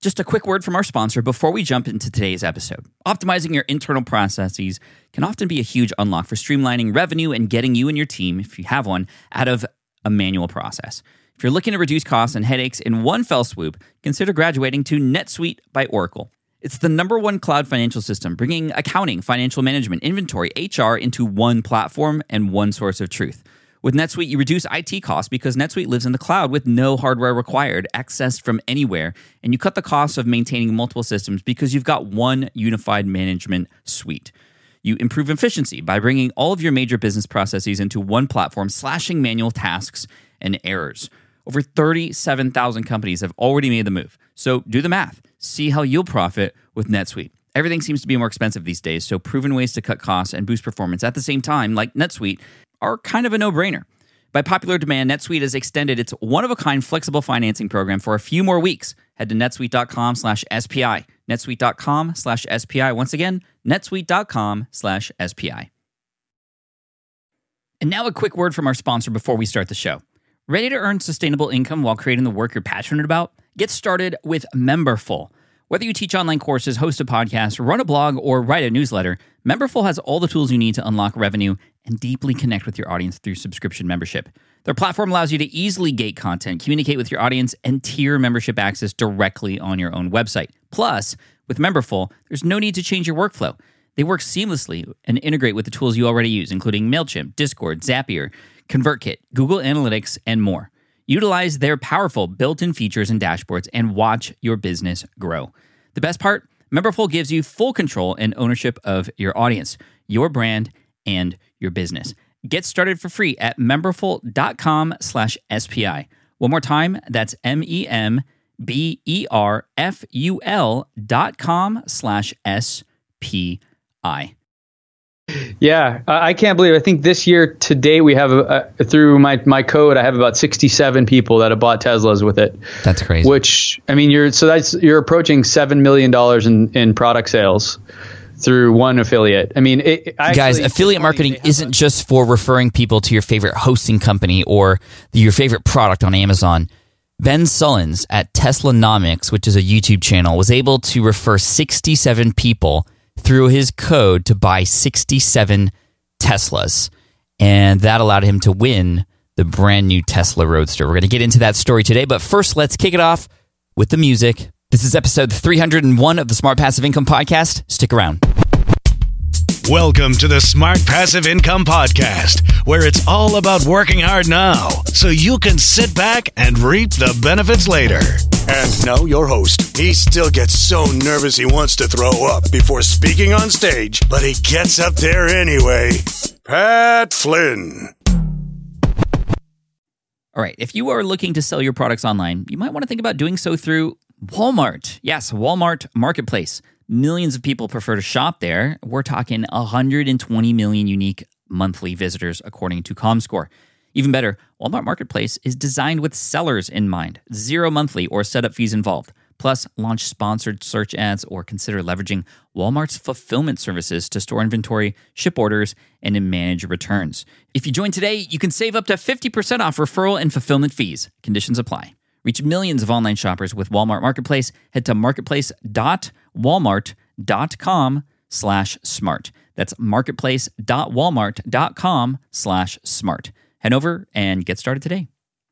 Just a quick word from our sponsor before we jump into today's episode. Optimizing your internal processes can often be a huge unlock for streamlining revenue and getting you and your team, if you have one, out of a manual process. If you're looking to reduce costs and headaches in one fell swoop, consider graduating to NetSuite by Oracle. It's the #1 cloud financial system, bringing accounting, financial management, inventory, HR into one platform and one source of truth. With NetSuite, you reduce IT costs because NetSuite lives in the cloud with no hardware required, accessed from anywhere, and you cut the cost of maintaining multiple systems because you've got one unified management suite. You improve efficiency by bringing all of your major business processes into one platform, slashing manual tasks and errors. Over 37,000 companies have already made the move. So do the math. See how you'll profit with NetSuite. Everything seems to be more expensive these days, so proven ways to cut costs and boost performance at the same time, like NetSuite, are kind of a no-brainer. By popular demand, NetSuite has extended its one-of-a-kind flexible financing program for a few more weeks. Head to netsuite.com/SPI. netsuite.com/SPI. Once again, netsuite.com/SPI. And now a quick word from our sponsor before we start the show. Ready to earn sustainable income while creating the work you're passionate about? Get started with Memberful. Whether you teach online courses, host a podcast, run a blog, or write a newsletter, Memberful has all the tools you need to unlock revenue and deeply connect with your audience through subscription membership. Their platform allows you to easily gate content, communicate with your audience, and tier membership access directly on your own website. Plus, with Memberful, there's no need to change your workflow. They work seamlessly and integrate with the tools you already use, including MailChimp, Discord, Zapier, ConvertKit, Google Analytics, and more. Utilize their powerful built-in features and dashboards and watch your business grow. The best part? Memberful gives you full control and ownership of your audience, your brand, and your business. Get started for free at memberful.com/SPI. One more time, that's memberful.com/SPI. Yeah, I can't believe it. I think this year to date we have through my code I have about 67 people that have bought Teslas with it. That's crazy. Which I mean you're approaching $7 million in product sales through one affiliate. I mean, guys, affiliate marketing isn't just for referring people to your favorite hosting company or your favorite product on Amazon. Ben Sullins at Teslanomics, which is a YouTube channel, was able to refer 67 people through his code to buy 67 Teslas. And that allowed him to win the brand new Tesla Roadster. We're going to get into that story today, but first let's kick it off with the music. This is episode 301 of the Smart Passive Income Podcast. Stick around. Welcome to the Smart Passive Income Podcast, where it's all about working hard now so you can sit back and reap the benefits later. And now your host. He still gets so nervous he wants to throw up before speaking on stage, but he gets up there anyway. Pat Flynn. All right, if you are looking to sell your products online, you might want to think about doing so through Walmart. Yes, Walmart Marketplace. Millions of people prefer to shop there. We're talking 120 million unique monthly visitors, according to Comscore. Even better, Walmart Marketplace is designed with sellers in mind. 0 monthly or setup fees involved. Plus, launch sponsored search ads or consider leveraging Walmart's fulfillment services to store inventory, ship orders, and manage returns. If you join today, you can save up to 50% off referral and fulfillment fees. Conditions apply. Reach millions of online shoppers with Walmart Marketplace. Head to marketplace.walmart.com/smart. That's marketplace.walmart.com/smart. Head over and get started today.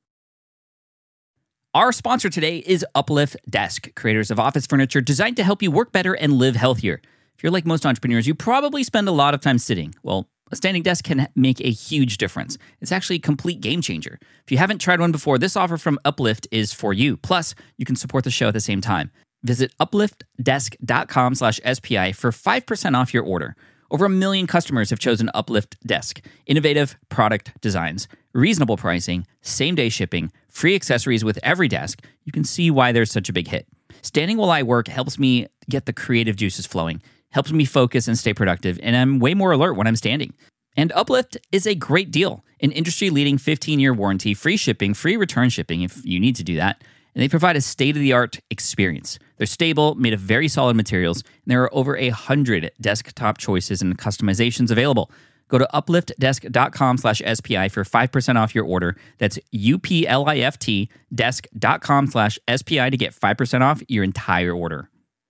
Our sponsor today is Uplift Desk, creators of office furniture designed to help you work better and live healthier. If you're like most entrepreneurs, you probably spend a lot of time sitting. Well, a standing desk can make a huge difference. It's actually a complete game changer. If you haven't tried one before, this offer from Uplift is for you. Plus, you can support the show at the same time. Visit upliftdesk.com/SPI for 5% off your order. Over 1 million customers have chosen Uplift Desk. Innovative product designs, reasonable pricing, same-day shipping, free accessories with every desk. You can see why there's such a big hit. Standing while I work helps me get the creative juices flowing, helps me focus and stay productive, and I'm way more alert when I'm standing. And Uplift is a great deal. An industry-leading 15-year warranty, free shipping, free return shipping if you need to do that. And they provide a state-of-the-art experience. They're stable, made of very solid materials, and there are over 100 desktop choices and customizations available. Go to upliftdesk.com/SPI for 5% off your order. That's UPLIFT desk.com/SPI to get 5% off your entire order.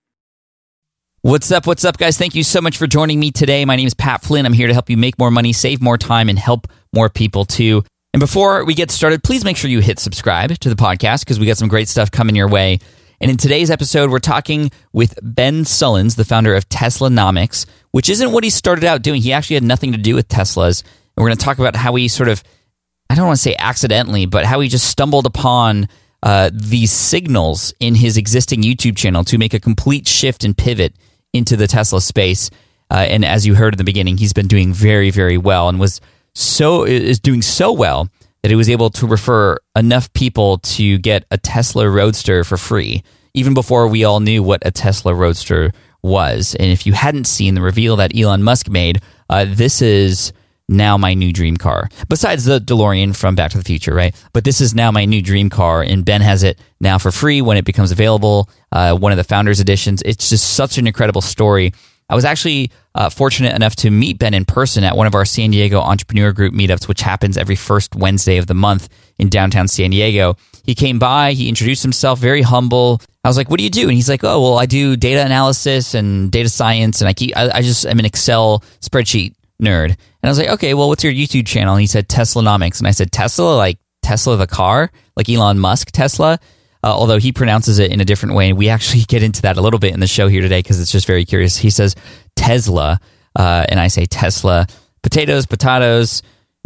What's up, guys? Thank you so much for joining me today. My name is Pat Flynn. I'm here to help you make more money, save more time, and help more people too. And before we get started, please make sure you hit subscribe to the podcast because we got some great stuff coming your way. And in today's episode, we're talking with Ben Sullins, the founder of Teslanomics, which isn't what he started out doing. He actually had nothing to do with Teslas. And we're going to talk about how he sort of, I don't want to say accidentally, but how he just stumbled upon these signals in his existing YouTube channel to make a complete shift and pivot into the Tesla space. And as you heard in the beginning, he's been doing very, very well and is doing so well that he was able to refer enough people to get a Tesla Roadster for free, even before we all knew what a Tesla Roadster was. And if you hadn't seen the reveal that Elon Musk made, this is now my new dream car. Besides the DeLorean from Back to the Future, right? But this is now my new dream car, and Ben has it now for free when it becomes available, one of the Founders Editions. It's just such an incredible story. I was actually fortunate enough to meet Ben in person at one of our San Diego Entrepreneur Group meetups, which happens every first Wednesday of the month in downtown San Diego. He came by, he introduced himself, very humble. I was like, "What do you do?" And he's like, "Oh, well, I do data analysis and data science, and I just am an Excel spreadsheet nerd." And I was like, "Okay, well, what's your YouTube channel?" And he said, "Teslanomics." And I said, "Tesla, like Tesla the car, like Elon Musk Tesla?" Although he pronounces it in a different way. And we actually get into that a little bit in the show here today because it's just very curious. He says Tesla, and I say Tesla. Potatoes,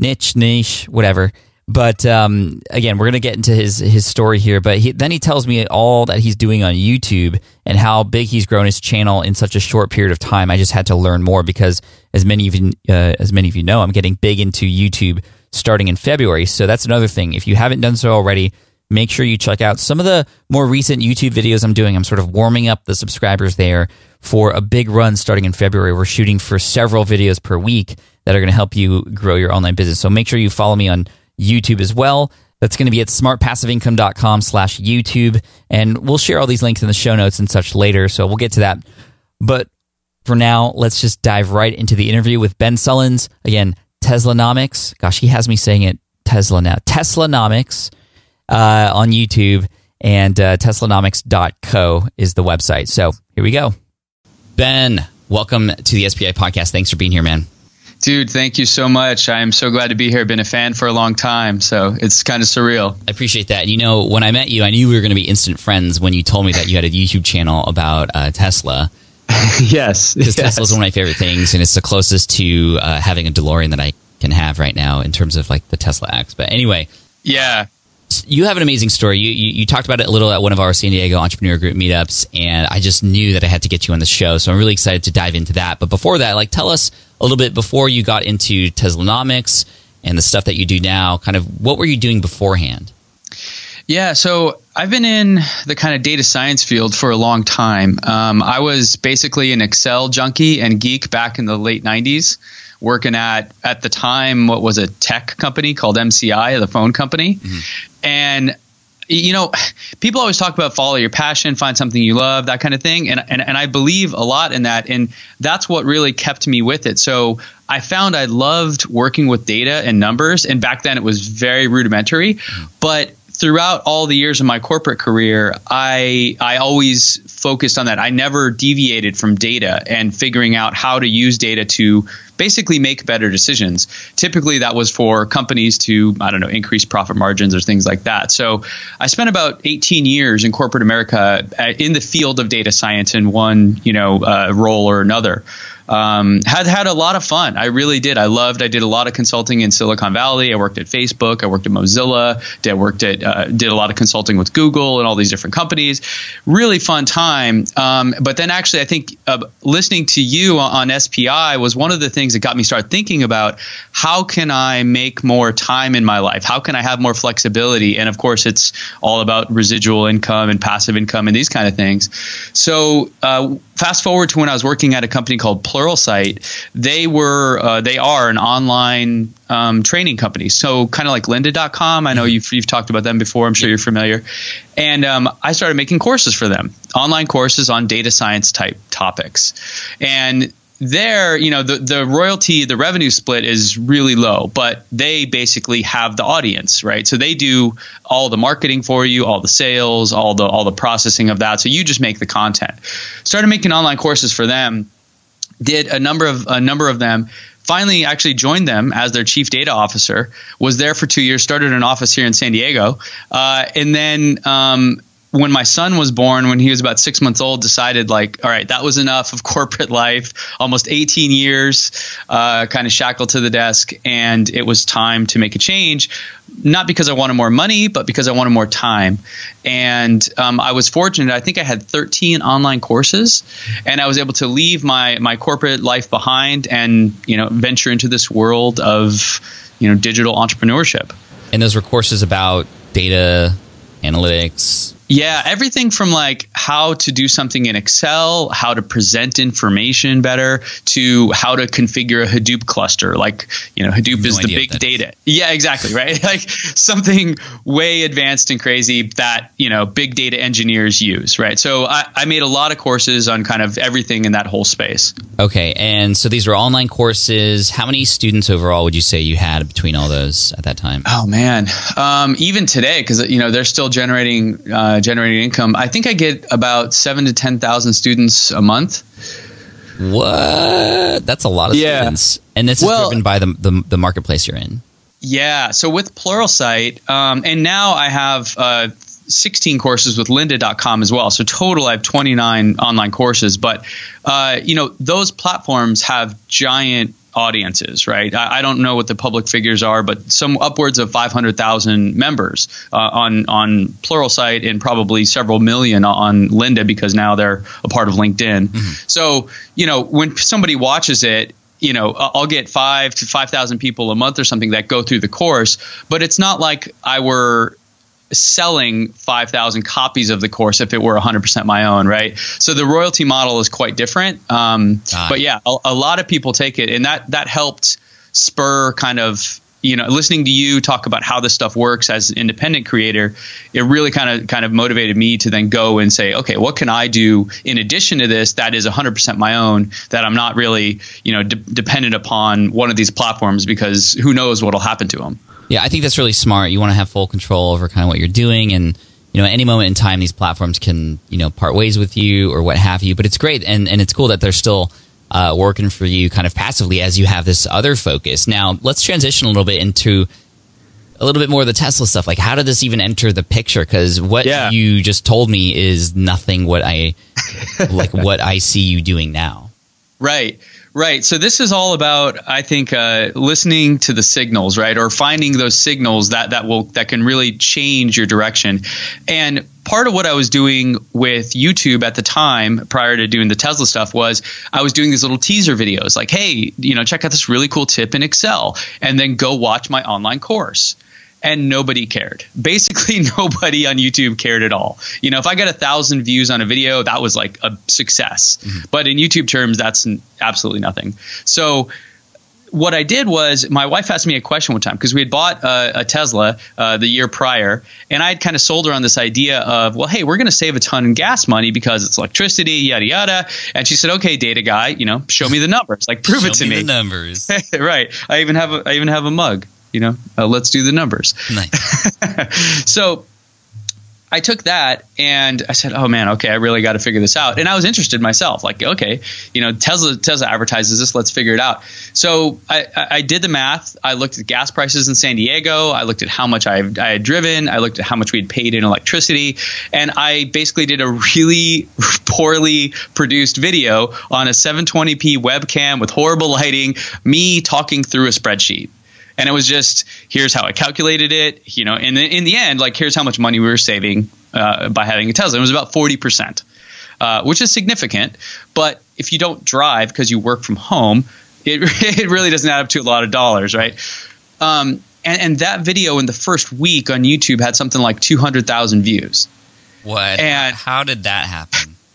niche, whatever. But again, we're going to get into his story here. But then he tells me all that he's doing on YouTube and how big he's grown his channel in such a short period of time. I just had to learn more because, as many of you know, I'm getting big into YouTube starting in February. So that's another thing. If you haven't done so already, make sure you check out some of the more recent YouTube videos I'm doing. I'm sort of warming up the subscribers there for a big run starting in February. We're shooting for several videos per week that are going to help you grow your online business. So make sure you follow me on YouTube as well. That's going to be at smartpassiveincome.com/YouTube. And we'll share all these links in the show notes and such later. So we'll get to that. But for now, let's just dive right into the interview with Ben Sullins. Again, Teslanomics. Gosh, he has me saying it Tesla now. Teslanomics. On YouTube, and Teslanomics.co is the website. So here we go. Ben, welcome to the SPI podcast. Thanks for being here, man. Dude, thank you so much. I'm so glad to be here. Been a fan for a long time, so it's kind of surreal. I appreciate that. You know, when I met you, I knew we were going to be instant friends when you told me that you had a YouTube channel about Tesla. Yes. Because Tesla's one of my favorite things, and it's the closest to having a DeLorean that I can have right now in terms of like the Tesla X. But anyway. Yeah. You have an amazing story. You talked about it a little at one of our San Diego Entrepreneur Group meetups, and I just knew that I had to get you on the show. So I'm really excited to dive into that. But before that, like, tell us a little bit before you got into Teslanomics and the stuff that you do now. Kind of what were you doing beforehand? Yeah, so I've been in the kind of data science field for a long time. I was basically an Excel junkie and geek back in the late 90s. Working at the time, what was a tech company called MCI, the phone company. Mm-hmm. And, you know, people always talk about follow your passion, find something you love, that kind of thing. And I believe a lot in that. And that's what really kept me with it. So I found I loved working with data and numbers. And back then it was very rudimentary. Mm-hmm. But throughout all the years of my corporate career, I always focused on that. I never deviated from data and figuring out how to use data to basically make better decisions. Typically, that was for companies to, increase profit margins or things like that. So I spent about 18 years in corporate America in the field of data science in one, role or another. Had a lot of fun. I really did. I did a lot of consulting in Silicon Valley. I worked at Facebook. I worked at Mozilla. Did a lot of consulting with Google and all these different companies. Really fun time. But then actually, I think listening to you on SPI was one of the things that got me started thinking about how can I make more time in my life? How can I have more flexibility? And of course, it's all about residual income and passive income and these kind of things. So fast forward to when I was working at a company called Pluralsight. They are an online training company. So kind of like lynda.com. I know you've talked about them before. I'm sure you're familiar. And I started making courses for them, online courses on data science type topics. And there, the royalty, the revenue split is really low, but they basically have the audience, right? So they do all the marketing for you, all the sales, all the processing of that. So you just make the content. Started making online courses for them. Did a number of them. Finally, actually joined them as their chief data officer. Was there for 2 years. Started an office here in San Diego, and then. When my son was born, when he was about 6 months old, decided like, all right, that was enough of corporate life, almost 18 years, kind of shackled to the desk. And it was time to make a change, not because I wanted more money, but because I wanted more time. And I was fortunate. I think I had 13 online courses, and I was able to leave my corporate life behind and, venture into this world of, digital entrepreneurship. And those were courses about data analytics. Yeah, everything from like how to do something in Excel, how to present information better, to how to configure a Hadoop cluster. Like, Hadoop is the big data. Yeah, exactly. Right. Like something way advanced and crazy that, big data engineers use. Right. So I made a lot of courses on kind of everything in that whole space. Okay. And so these were online courses. How many students overall would you say you had between all those at that time? Oh, man. Even today, because, they're still generating income. I think I get about 7,000 to 10,000 students a month. What? That's a lot of students. And this is driven by the marketplace you're in. Yeah. So with Pluralsight, and now I have 16 courses with lynda.com as well. So total, I have 29 online courses. But, those platforms have giant audiences, right? I don't know what the public figures are, but some upwards of 500,000 members on Pluralsight, and probably several million on Lynda, because now they're a part of LinkedIn. Mm-hmm. So, when somebody watches it, I'll get 5,000 to 5,000 people a month or something that go through the course, but it's not like I were selling 5,000 copies of the course if it were 100% my own, right? So the royalty model is quite different. But yeah, a lot of people take it, and that helped spur kind of, listening to you talk about how this stuff works as an independent creator. It really kind of motivated me to then go and say, okay, what can I do in addition to this that is 100% my own, that I'm not really, dependent upon one of these platforms, because who knows what'll happen to them. Yeah, I think that's really smart. You want to have full control over kind of what you're doing, and at any moment in time, these platforms can part ways with you or what have you. But it's great, and it's cool that they're still working for you kind of passively as you have this other focus. Now, let's transition a little bit into a little bit more of the Tesla stuff. Like, how did this even enter the picture? Because what you just told me is nothing what I see you doing now. Right. Right. So this is all about, I think, listening to the signals, right? Or finding those signals that can really change your direction. And part of what I was doing with YouTube at the time, prior to doing the Tesla stuff, was I was doing these little teaser videos like, hey, check out this really cool tip in Excel, and then go watch my online course. And nobody cared. Basically, nobody on YouTube cared at all. If I got 1,000 views on a video, that was like a success. Mm-hmm. But in YouTube terms, that's absolutely nothing. So what I did was, my wife asked me a question one time, because we had bought a Tesla the year prior, and I had kind of sold her on this idea of, well, hey, we're going to save a ton in gas money because it's electricity, yada yada. And she said, okay, data guy, show me the numbers, like prove it to me. Show me the numbers. Right. I even have a mug. Let's do the numbers. Nice. So I took that and I said, oh man, okay, I really got to figure this out. And I was interested myself, like, okay, Tesla advertises this, let's figure it out. So I did the math. I looked at gas prices in San Diego. I looked at how much I had driven. I looked at how much we had paid in electricity. And I basically did a really poorly produced video on a 720p webcam with horrible lighting, me talking through a spreadsheet. And it was just, here's how I calculated it, and in the end, like, here's how much money we were saving by having a Tesla. It was about 40%, which is significant. But if you don't drive because you work from home, it really doesn't add up to a lot of dollars, right? And that video in the first week on YouTube had something like 200,000 views. What? And how did that happen?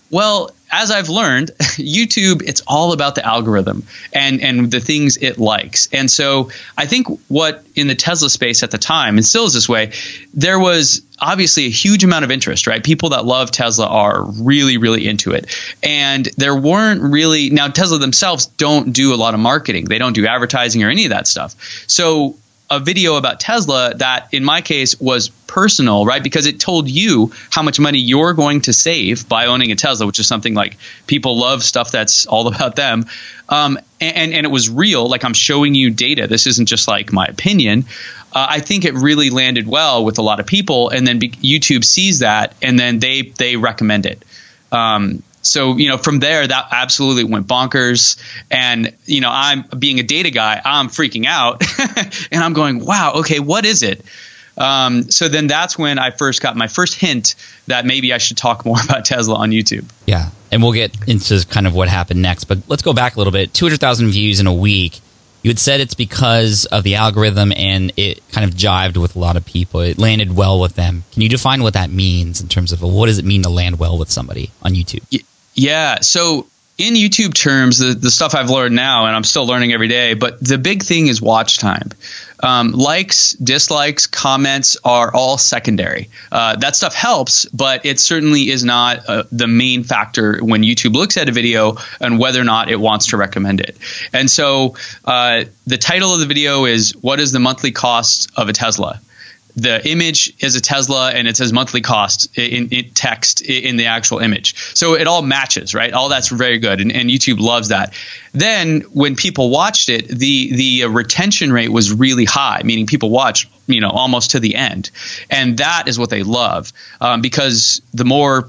Well, as I've learned, YouTube, it's all about the algorithm and the things it likes. And so I think what in the Tesla space at the time, and still is this way, there was obviously a huge amount of interest, right? People that love Tesla are really, really into it. And there weren't really, now Tesla themselves don't do a lot of marketing. They don't do advertising or any of that stuff. So a video about Tesla that in my case was personal, right? Because it told you how much money you're going to save by owning a Tesla, which is something like people love stuff that's all about them. And it was real. Like I'm showing you data. This isn't just like my opinion. I think it really landed well with a lot of people. And then YouTube sees that and then they recommend it. So, from there, that absolutely went bonkers. And, I'm being a data guy, I'm freaking out and I'm going, wow, okay, what is it? So then that's when I first got my first hint that maybe I should talk more about Tesla on YouTube. Yeah. And we'll get into kind of what happened next. But let's go back a little bit. 200,000 views in a week. You had said it's because of the algorithm and it kind of jived with a lot of people. It landed well with them. Can you define what that means in terms of what does it mean to land well with somebody on YouTube? Yeah. So in YouTube terms, the stuff I've learned now, and I'm still learning every day, but the big thing is watch time. Likes, dislikes, comments are all secondary. That stuff helps, but it certainly is not the main factor when YouTube looks at a video and whether or not it wants to recommend it. And so the title of the video is, what is the monthly cost of a Tesla? The image is a Tesla and it says monthly cost in text in the actual image. So it all matches, right? All that's very good. And YouTube loves that. Then when people watched it, the retention rate was really high, meaning people watch, almost to the end. And that is what they love because the more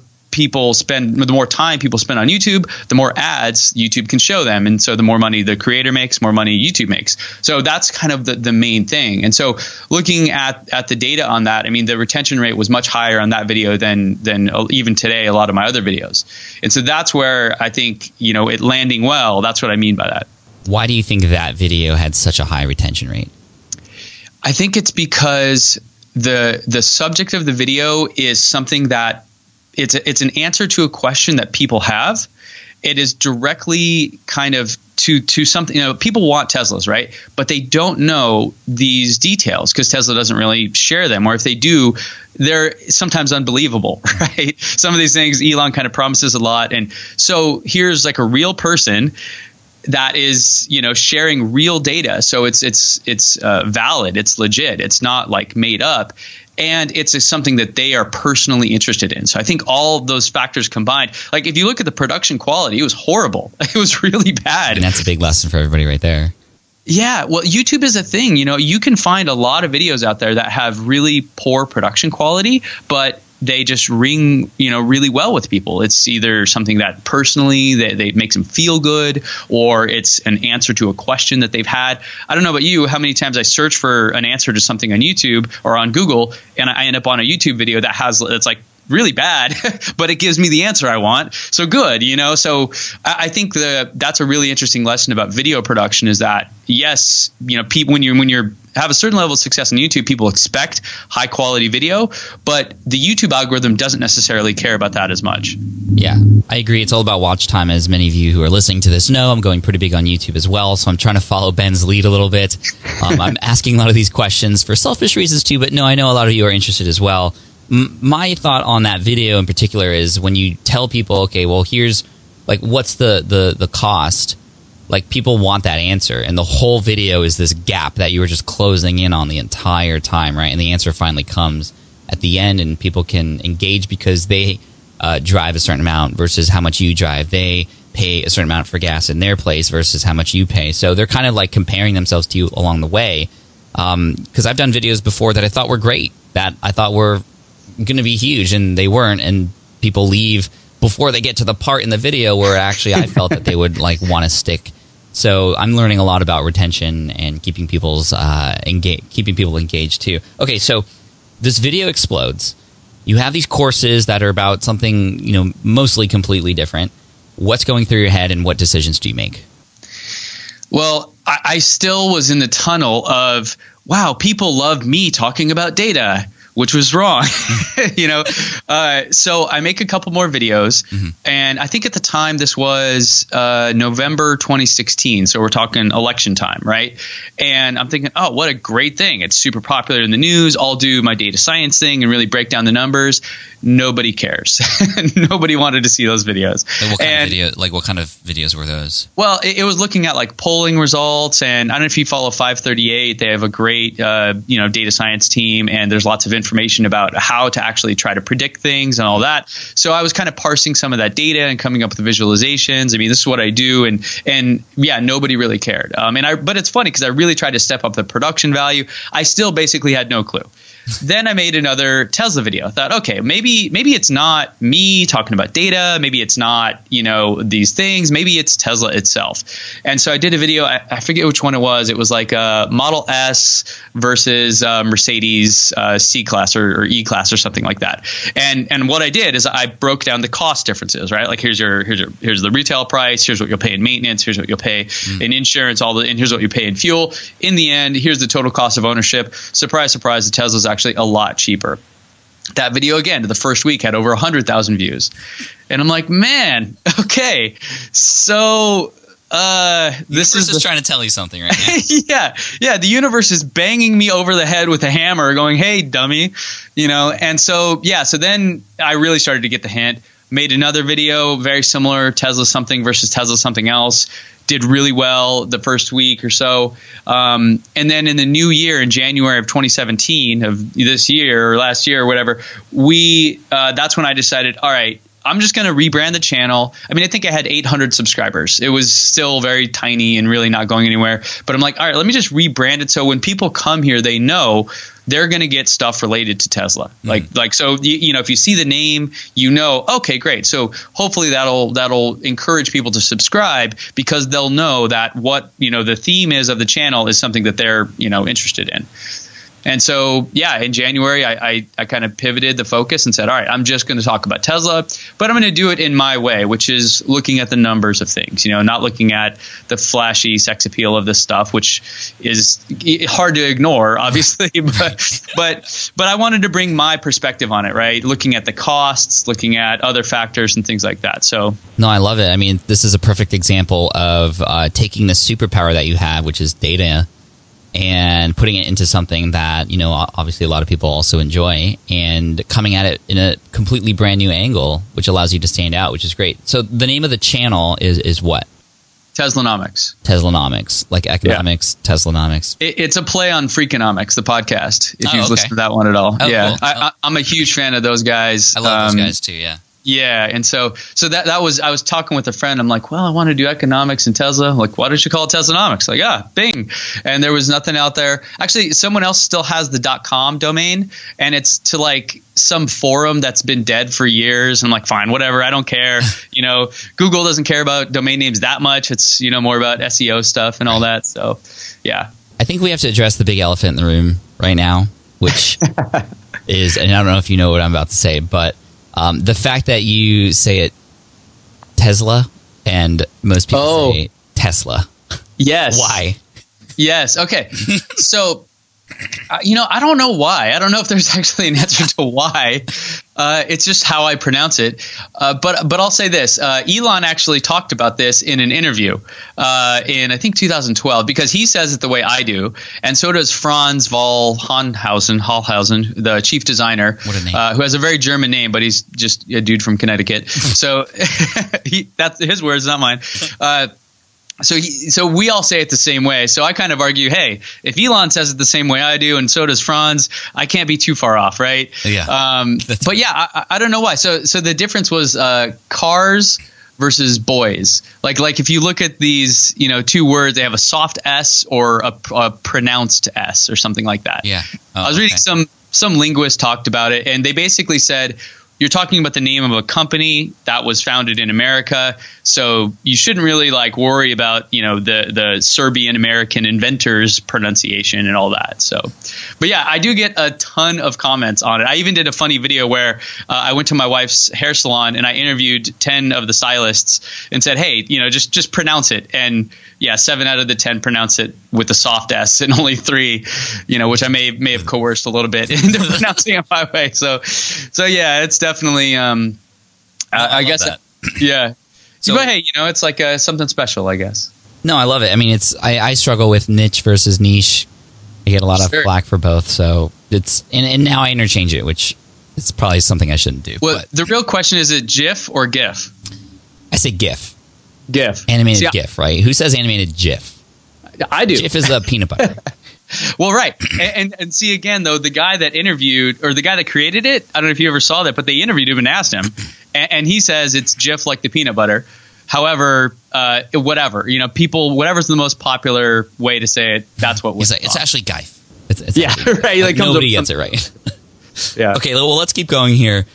time people spend on YouTube, the more ads YouTube can show them. And so the more money the creator makes, more money YouTube makes. So that's kind of the main thing. And so looking at the data on that, I mean, the retention rate was much higher on that video than even today, a lot of my other videos. And so that's where I think, it landing well, that's what I mean by that. Why do you think that video had such a high retention rate? I think it's because the subject of the video is something that it's an answer to a question that people have. It is directly kind of to something, people want Teslas, right? But they don't know these details because Tesla doesn't really share them. Or if they do, they're sometimes unbelievable, right? Some of these things Elon kind of promises a lot. And so here's like a real person that is, sharing real data. So it's valid, it's legit, it's not like made up. And it's something that they are personally interested in. So I think all those factors combined, like if you look at the production quality, it was horrible. It was really bad. And that's a big lesson for everybody right there. Yeah. Well, YouTube is a thing. You can find a lot of videos out there that have really poor production quality, but they just ring, really well with people. It's either something that personally they makes them feel good, or it's an answer to a question that they've had. I don't know about you, how many times I search for an answer to something on YouTube or on Google, and I end up on a YouTube video that's like really bad, but it gives me the answer I want. So good, So I think that's a really interesting lesson about video production is that yes, people when you're have a certain level of success on YouTube, people expect high quality video, but the YouTube algorithm doesn't necessarily care about that as much. Yeah, I agree. It's all about watch time. As many of you who are listening to this know, I'm going pretty big on YouTube as well, so I'm trying to follow Ben's lead a little bit. I'm asking a lot of these questions for selfish reasons too, but no, I know a lot of you are interested as well. My thought on that video in particular is when you tell people, okay, well, here's like, what's the cost? Like, people want that answer, and the whole video is this gap that you were just closing in on the entire time, right? And the answer finally comes at the end, and people can engage because they drive a certain amount versus how much you drive. They pay a certain amount for gas in their place versus how much you pay. So they're kind of like comparing themselves to you along the way. Because I've done videos before that I thought were great, that I thought were going to be huge, and they weren't, and people leave before they get to the part in the video where actually I felt that they would like want to stick. So I'm learning a lot about retention and keeping people engaged too. Okay, so this video explodes. You have these courses that are about something, mostly completely different. What's going through your head, and what decisions do you make? Well, I still was in the tunnel of, wow, people love me talking about data. which was wrong. So I make a couple more videos, and I think at the time this was November 2016, so we're talking election time, right? And I'm thinking, oh, what a great thing. It's super popular in the news. I'll do my data science thing and really break down the numbers. Nobody cares. Nobody wanted to see those videos. What kind of videos were those? Well, it was looking at like polling results, and I don't know if you follow 538. They have a great data science team, and there's lots of information about how to actually try to predict things and all that. So I was kind of parsing some of that data and coming up with the visualizations. I mean, this is what I do, and yeah, nobody really cared. But it's funny because I really tried to step up the production value. I still basically had no clue. Then I made another Tesla video. I thought, okay, maybe it's not me talking about data. Maybe it's not, these things. Maybe it's Tesla itself. And so I did a video. I forget which one it was. It was like a Model S versus Mercedes C-Class or E-Class or something like that. And what I did is I broke down the cost differences, right? Like here's the retail price. Here's what you'll pay in maintenance. Here's what you'll pay in insurance. And here's what you pay in fuel. In the end, here's the total cost of ownership. Surprise, surprise, the Tesla's actually a lot cheaper. That video, again, the first week had over 100,000 views. And I'm like, man, okay, so this is trying to tell you something right now. Yeah. The universe is banging me over the head with a hammer going, hey, dummy, and so then I really started to get the hint. Made another video, very similar, Tesla something versus Tesla something else. Did really well the first week or so. And then in the new year, in January of 2017 of this year or last year or whatever, that's when I decided, all right, I'm just going to rebrand the channel. I mean, I think I had 800 subscribers. It was still very tiny and really not going anywhere. But I'm like, all right, let me just rebrand it so when people come here, they know they're going to get stuff related to Tesla. So if you see the name, okay, great. So hopefully that'll encourage people to subscribe because they'll know that what the theme is of the channel is something that they're interested in. And so, in January, I kind of pivoted the focus and said, all right, I'm just going to talk about Tesla, but I'm going to do it in my way, which is looking at the numbers of things, not looking at the flashy sex appeal of this stuff, which is hard to ignore, obviously. but I wanted to bring my perspective on it, right? Looking at the costs, looking at other factors and things like that. So, no, I love it. I mean, this is a perfect example of taking the superpower that you have, which is data, and putting it into something that, obviously a lot of people also enjoy and coming at it in a completely brand new angle, which allows you to stand out, which is great. So the name of the channel is what? Teslanomics. Teslanomics, like economics, yeah. Teslanomics. It's a play on Freakonomics, the podcast, if you've listened to that one at all. Oh, yeah. Cool. I'm a huge fan of those guys. I love those guys too, yeah. Yeah, and so that was, I was talking with a friend. I'm like, well, I want to do economics and Tesla. I'm like, why don't you call it Teslanomics? Like, bing. And there was nothing out there. Actually, someone else still has the .com domain, and it's to like some forum that's been dead for years. I'm like, fine, whatever. I don't care. Google doesn't care about domain names that much. It's more about SEO stuff and all that. So, yeah. I think we have to address the big elephant in the room right now, which is, and I don't know if you know what I'm about to say, but the fact that you say it Tesla and most people say Tesla. Yes. Why? Yes. Okay. So, I don't know why. I don't know if there's actually an answer to why. It's just how I pronounce it. But I'll say this. Elon actually talked about this in an interview in, I think, 2012, because he says it the way I do. And so does Franz Hollhausen, the chief designer, who has a very German name, but he's just a dude from Connecticut. So that's his words, not mine. So we all say it the same way. So I kind of argue, hey, if Elon says it the same way I do, and so does Franz, I can't be too far off, right? Yeah. But yeah, I don't know why. So the difference was cars versus boys. Like if you look at these, two words, they have a soft S or a pronounced S or something like that. Yeah. I was reading some linguist talked about it, and they basically said, you're talking about the name of a company that was founded in America, so you shouldn't really worry about the Serbian American inventors pronunciation and all that. So, but yeah, I do get a ton of comments on it. I even did a funny video where I went to my wife's hair salon and I interviewed 10 of the stylists and said, hey, just pronounce it. And yeah, 7 out of the 10 pronounce it with the soft S and only 3, which I may have coerced a little bit into pronouncing it my way. So yeah, it's definitely I guess that. Yeah. So, but hey, it's like something special, I guess. No, I love it. I mean, I struggle with niche versus niche. I get a lot of flack for both, so it's and now I interchange it, which it's probably something I shouldn't do. Well, the real question is it GIF or GIF? I say GIF. GIF. Animated GIF, right? Who says animated GIF? I do. GIF is the peanut butter. Well, right. And see, again, though, the guy that interviewed, or the guy that created it, I don't know if you ever saw that, but they interviewed him and asked him, and he says it's GIF like the peanut butter. However, whatever, people, whatever's the most popular way to say it, that's what was. It's actually GIF. It's yeah, actually, right. Like nobody gets it right. Yeah. Okay, well, let's keep going here.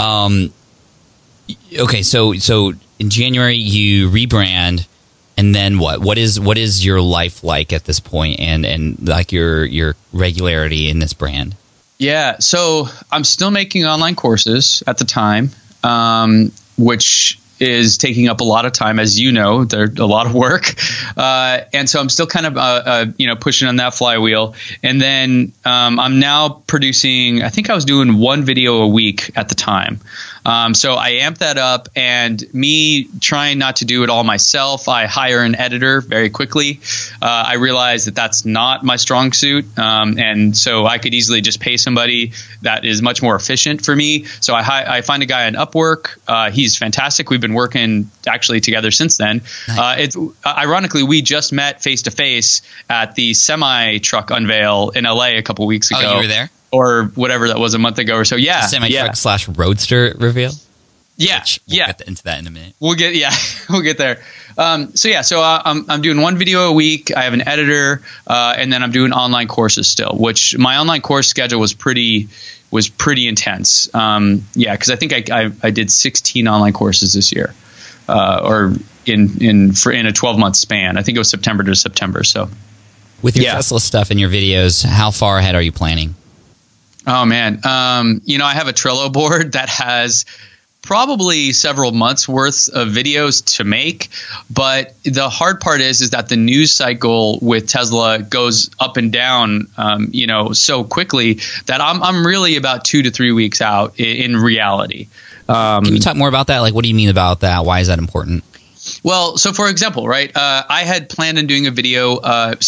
Okay, so in January you rebrand, and then what? What is your life like at this point, and like your regularity in this brand? Yeah, so I'm still making online courses at the time, which is taking up a lot of time, as you know. They're a lot of work, and so I'm still kind of pushing on that flywheel. And then I'm now producing. I think I was doing 1 video a week at the time. So I amped that up, and me trying not to do it all myself, I hire an editor very quickly. I realized that that's not my strong suit, and so I could easily just pay somebody that is much more efficient for me. So I find a guy on Upwork. He's fantastic. We've been working actually together since then. Nice. Ironically, we just met face to face at the semi truck unveil in LA a couple weeks ago. Oh, you were there? Or whatever that was, a month ago or so. Yeah. Semi-truck / roadster reveal? Yeah. We'll get into that in a minute. We'll get there. So I'm doing 1 video a week. I have an editor, and then I'm doing online courses still, which my online course schedule was pretty intense. Because I think I did 16 online courses this year, or in a 12-month span. I think it was September to September. So with your Tesla stuff and your videos, how far ahead are you planning? Oh man, I have a Trello board that has probably several months worth of videos to make, but the hard part is that the news cycle with Tesla goes up and down, so quickly that I'm really about 2 to 3 weeks out in reality. Can you talk more about that? Like, what do you mean about that? Why is that important? Well, so for example, right, I had planned on doing a video.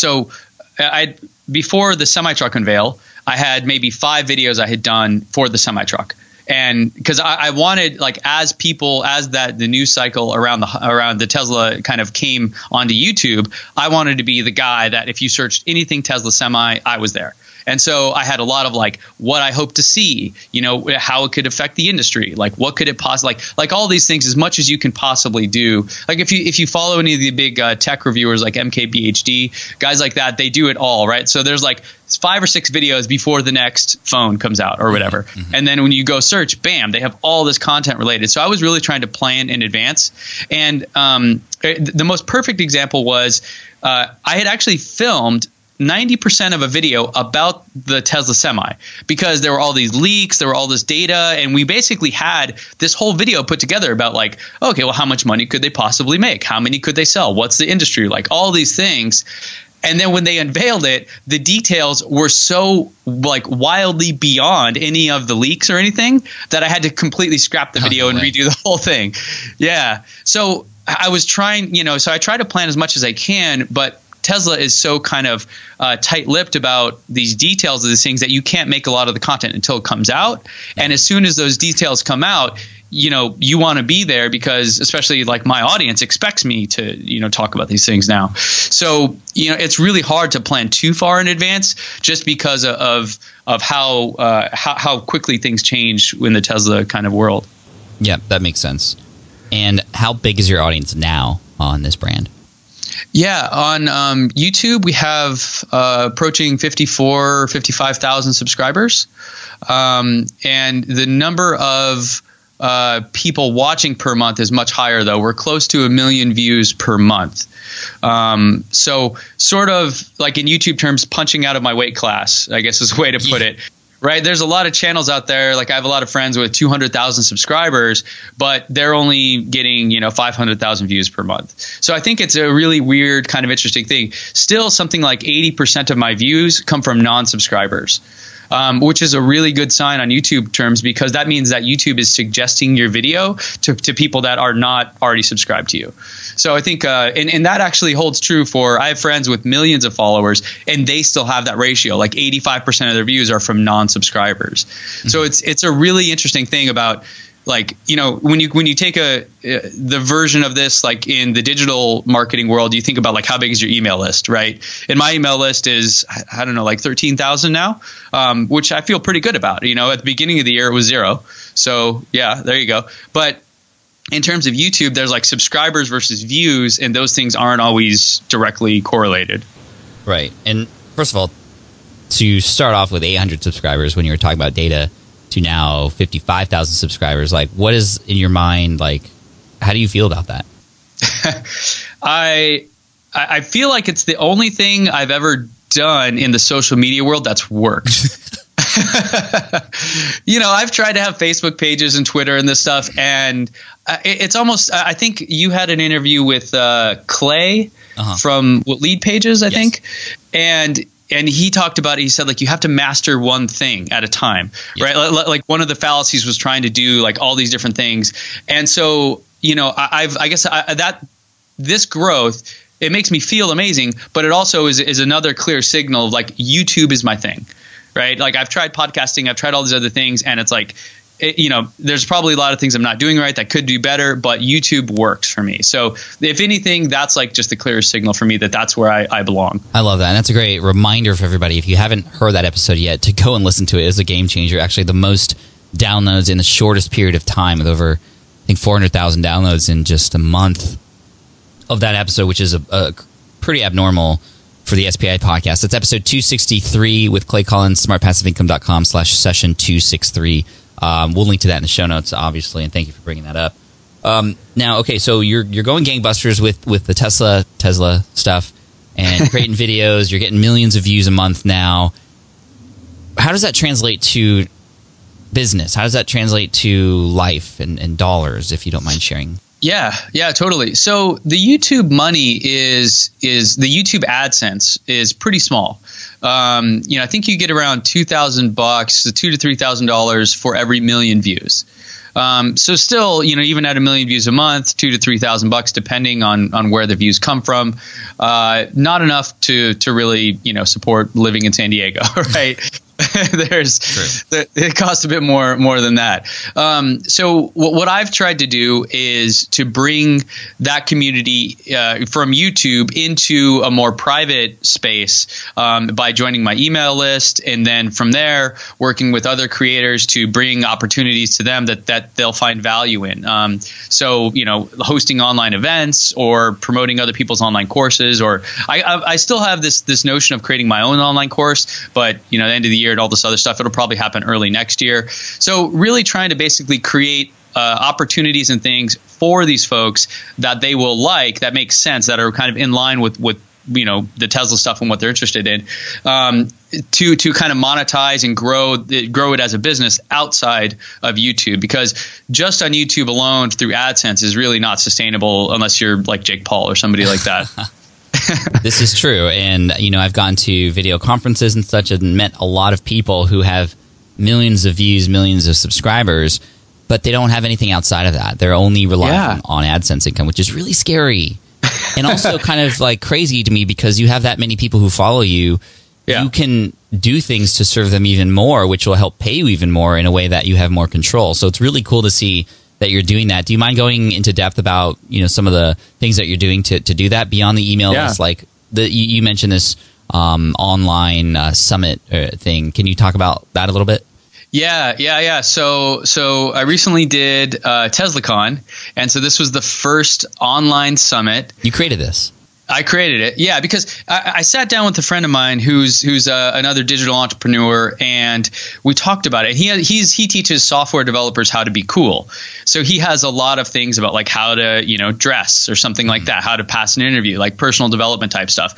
Before the semi-truck unveil, I had maybe 5 videos I had done for the semi-truck. And because I wanted, like, the news cycle around the Tesla kind of came onto YouTube, I wanted to be the guy that if you searched anything Tesla semi, I was there. And so I had a lot of like what I hope to see, how it could affect the industry, like what could it possibly like all these things as much as you can possibly do. Like if you follow any of the big tech reviewers like MKBHD, guys like that, they do it all, right? So there's like 5 or 6 videos before the next phone comes out or whatever. Mm-hmm. And then when you go search, bam, they have all this content related. So I was really trying to plan in advance. And the most perfect example was I had actually filmed 90% of a video about the Tesla Semi because there were all these leaks, there were all this data, and we basically had this whole video put together about like, okay, well, how much money could they possibly make? How many could they sell? What's the industry like? All these things. And then when they unveiled it, the details were so like wildly beyond any of the leaks or anything that I had to completely scrap the video and redo the whole thing. Yeah. So I was trying, so I try to plan as much as I can, but Tesla is so kind of tight-lipped about these details of these things that you can't make a lot of the content until it comes out. And as soon as those details come out, you want to be there because especially like my audience expects me to, talk about these things now. So, it's really hard to plan too far in advance just because of how quickly things change in the Tesla kind of world. Yeah, that makes sense. And how big is your audience now on this brand? Yeah, on YouTube, we have approaching 55,000 subscribers. And the number of people watching per month is much higher, though. We're close to 1 million views per month. So sort of like in YouTube terms, punching out of my weight class, I guess is a way to put it. right? There's a lot of channels out there. Like I have a lot of friends with 200,000 subscribers, but they're only getting, 500,000 views per month. So I think it's a really weird kind of interesting thing. Still, something like 80% of my views come from non-subscribers. Which is a really good sign on YouTube terms, because that means that YouTube is suggesting your video to people that are not already subscribed to you. So I think, and that actually holds true for, I have friends with millions of followers and they still have that ratio. Like 85% of their views are from non-subscribers. Mm-hmm. So it's a really interesting thing about, like, when you take the version of this, like in the digital marketing world, you think about like how big is your email list, right? And my email list is, I don't know, like 13,000 now, which I feel pretty good about. At the beginning of the year it was 0. So yeah, there you go. But in terms of YouTube, there's like subscribers versus views, and those things aren't always directly correlated. Right. And first of all, to start off with 800 subscribers when you were talking about data, to now 55,000 subscribers, like what is in your mind, like how do you feel about that? I feel like it's the only thing I've ever done in the social media world that's worked. I've tried to have Facebook pages and Twitter and this stuff, and it's almost, I think you had an interview with Clay from Lead Pages, I think, and he talked about it. He said, like, you have to master one thing at a time, right? Like one of the fallacies was trying to do like all these different things. And so, this growth, it makes me feel amazing, but it also is another clear signal of like YouTube is my thing, right? Like I've tried podcasting, I've tried all these other things, and it's like, there's probably a lot of things I'm not doing right that could do better, but YouTube works for me. So if anything, that's like just the clearest signal for me that that's where I belong. I love that. And that's a great reminder for everybody. If you haven't heard that episode yet, to go and listen to it. It's a game changer. Actually, the most downloads in the shortest period of time, with over, I think, 400,000 downloads in just a month of that episode, which is a pretty abnormal for the SPI podcast. That's episode 263 with Clay Collins, smartpassiveincome.com/session263. We'll link to that in the show notes, obviously, and thank you for bringing that up. Now, okay, so you're going gangbusters with the Tesla stuff and creating videos. You're getting millions of views a month now. How does that translate to business? How does that translate to life and dollars, if you don't mind sharing? Yeah, totally. So the YouTube money is the YouTube AdSense is pretty small. I think you get around $2,000, $2,000 to $3,000 for every million views. So still, even at 1 million views a month, $2,000 to $3,000, depending on where the views come from, not enough to really, support living in San Diego, right? It costs a bit more than that. So what I've tried to do is to bring that community from YouTube into a more private space by joining my email list, and then from there working with other creators to bring opportunities to them that they'll find value in. So hosting online events or promoting other people's online courses, or I still have this notion of creating my own online course, but at the end of the year and all this other stuff, it'll probably happen early next year. So really trying to basically create opportunities and things for these folks that they will like, that makes sense, that are kind of in line with the Tesla stuff and what they're interested in, to kind of monetize and grow it as a business outside of YouTube, because just on YouTube alone through AdSense is really not sustainable unless you're like Jake Paul or somebody like that. This is true. And, I've gone to video conferences and such and met a lot of people who have millions of views, millions of subscribers, but they don't have anything outside of that. They're only relying on AdSense income, which is really scary. And also kind of like crazy to me, because you have that many people who follow you. Yeah. You can do things to serve them even more, which will help pay you even more in a way that you have more control. So it's really cool to see that you're doing that. Do you mind going into depth about some of the things that you're doing to do that beyond the email list? Like you mentioned this online summit thing. Can you talk about that a little bit? Yeah. So I recently did TeslaCon, and so this was the first online summit. You created this. I created it, yeah, because I sat down with a friend of mine who's another digital entrepreneur, and we talked about it. He teaches software developers how to be cool, so he has a lot of things about like how to dress or something like that, how to pass an interview, like personal development type stuff.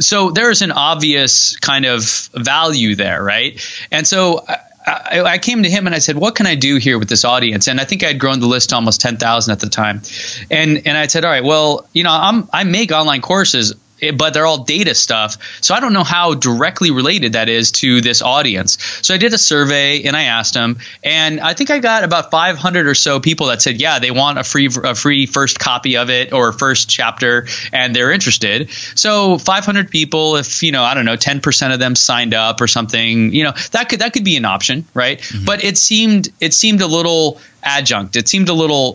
So there's an obvious kind of value there, right? And so I came to him and I said, what can I do here with this audience? And I think I had grown the list to almost 10,000 at the time. And I said, all right, well, I make online courses, but they're all data stuff. So I don't know how directly related that is to this audience. So I did a survey and I asked them, and I think I got about 500 or so people that said, yeah, they want a free first copy of it or first chapter, and they're interested. So 500 people, if, I don't know, 10% of them signed up or something, that could be an option, right? Mm-hmm. But it seemed a little adjunct. It seemed a little,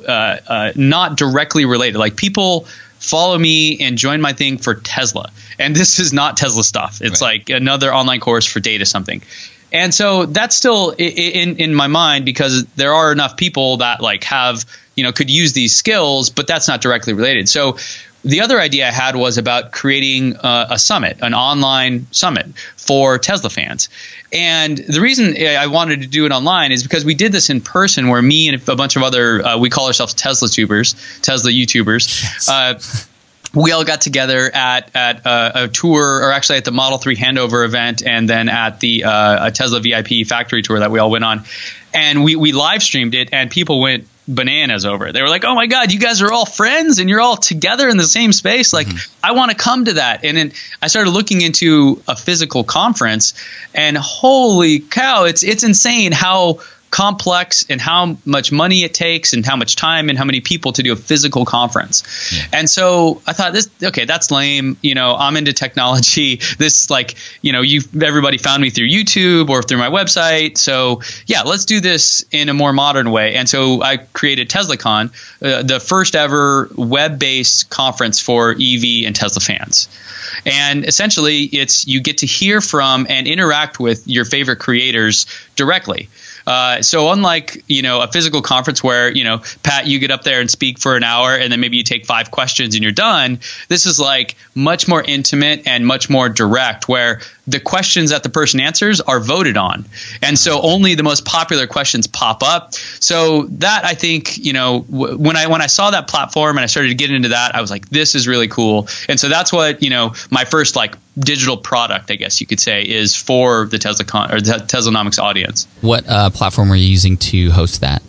not directly related. Like, people follow me and join my thing for Tesla. And this is not Tesla stuff. It's like another online course for data something. And so that's still in my mind, because there are enough people that have, could use these skills, but that's not directly related. So the other idea I had was about creating a summit, an online summit for Tesla fans. And the reason I wanted to do it online is because we did this in person, where me and a bunch of other, we call ourselves Tesla YouTubers. Yes. We all got together at a tour, or actually at the Model 3 handover event, and then at the Tesla VIP factory tour that we all went on. And we live streamed it, and people went bananas over it. They were like, oh my God, you guys are all friends and you're all together in the same space. Like, I want to come to that. And then I started looking into a physical conference, and holy cow, it's insane how complex and how much money it takes and how much time and how many people to do a physical conference. Yeah. And so I thought, that's lame. I'm into technology. This, everybody found me through YouTube or through my website. So yeah, let's do this in a more modern way. And so I created TeslaCon, the first ever web-based conference for EV and Tesla fans. And essentially, you get to hear from and interact with your favorite creators directly. So unlike, a physical conference where, Pat, you get up there and speak for an hour and then maybe you take 5 questions and you're done. This is much more intimate and much more direct, where the questions that the person answers are voted on. And so only the most popular questions pop up. So that, I think, when I saw that platform and I started to get into that, I was like, this is really cool. And so that's what, my first digital product, I guess you could say, is for the TeslaCon or the Teslanomics audience. What platform were you using to host that?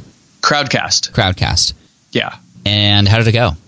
Crowdcast. Yeah. And how did it go?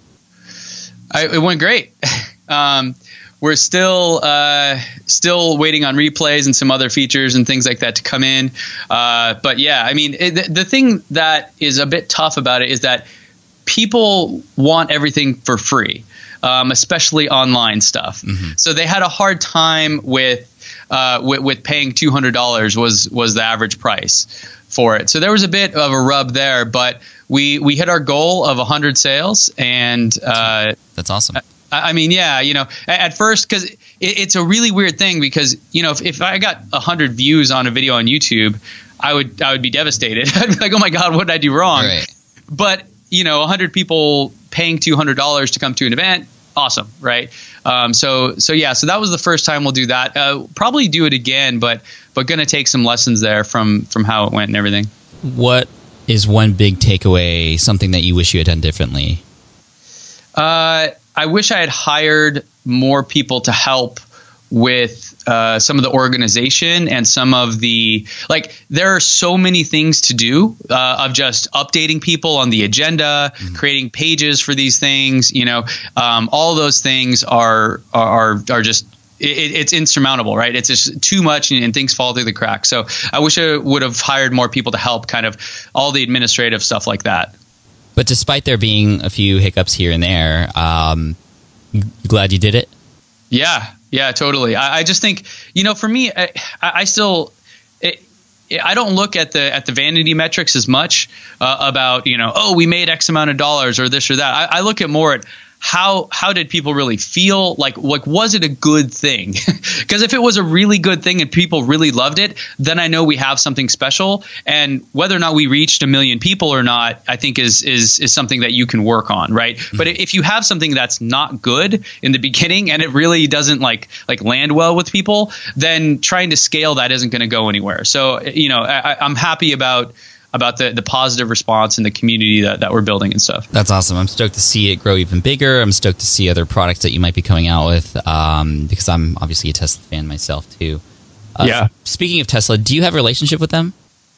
It went great. We're still waiting on replays and some other features and things like that to come in. But yeah, I mean, the thing that is a bit tough about it is that people want everything for free, especially online stuff. Mm-hmm. So they had a hard time with paying $200 was the average price for it. So there was a bit of a rub there, but we hit our goal of 100 sales, and that's awesome. I mean, yeah, at first, because it's a really weird thing, because, if I got 100 views on a video on YouTube, I would be devastated. I'd be like, oh my God, what did I do wrong? Right. But, 100 people paying $200 to come to an event, awesome, right? So that was the first time we'll do that. Probably do it again, but going to take some lessons there from how it went and everything. What is one big takeaway, something that you wish you had done differently? I wish I had hired more people to help with some of the organization and some of the there are so many things to do of just updating people on the agenda, creating pages for these things. All those things are just it's insurmountable, right? It's just too much and things fall through the cracks. So I wish I would have hired more people to help kind of all the administrative stuff like that. But despite there being a few hiccups here and there, you glad you did it? Yeah, totally. I just think, for me, I still I don't look at the vanity metrics as much about, we made X amount of dollars or this or that. I look at more at how did people really feel? Like was it a good thing? Because if it was a really good thing and people really loved it, then I know we have something special. And whether or not we reached 1 million people or not, I think is something that you can work on, right? Mm-hmm. But if you have something that's not good in the beginning and it really doesn't like land well with people, then trying to scale that isn't going to go anywhere. So I'm happy about about the positive response and the community that we're building and stuff. That's awesome. I'm stoked to see it grow even bigger. I'm stoked to see other products that you might be coming out with, because I'm obviously a Tesla fan myself too. Speaking of Tesla, do you have a relationship with them?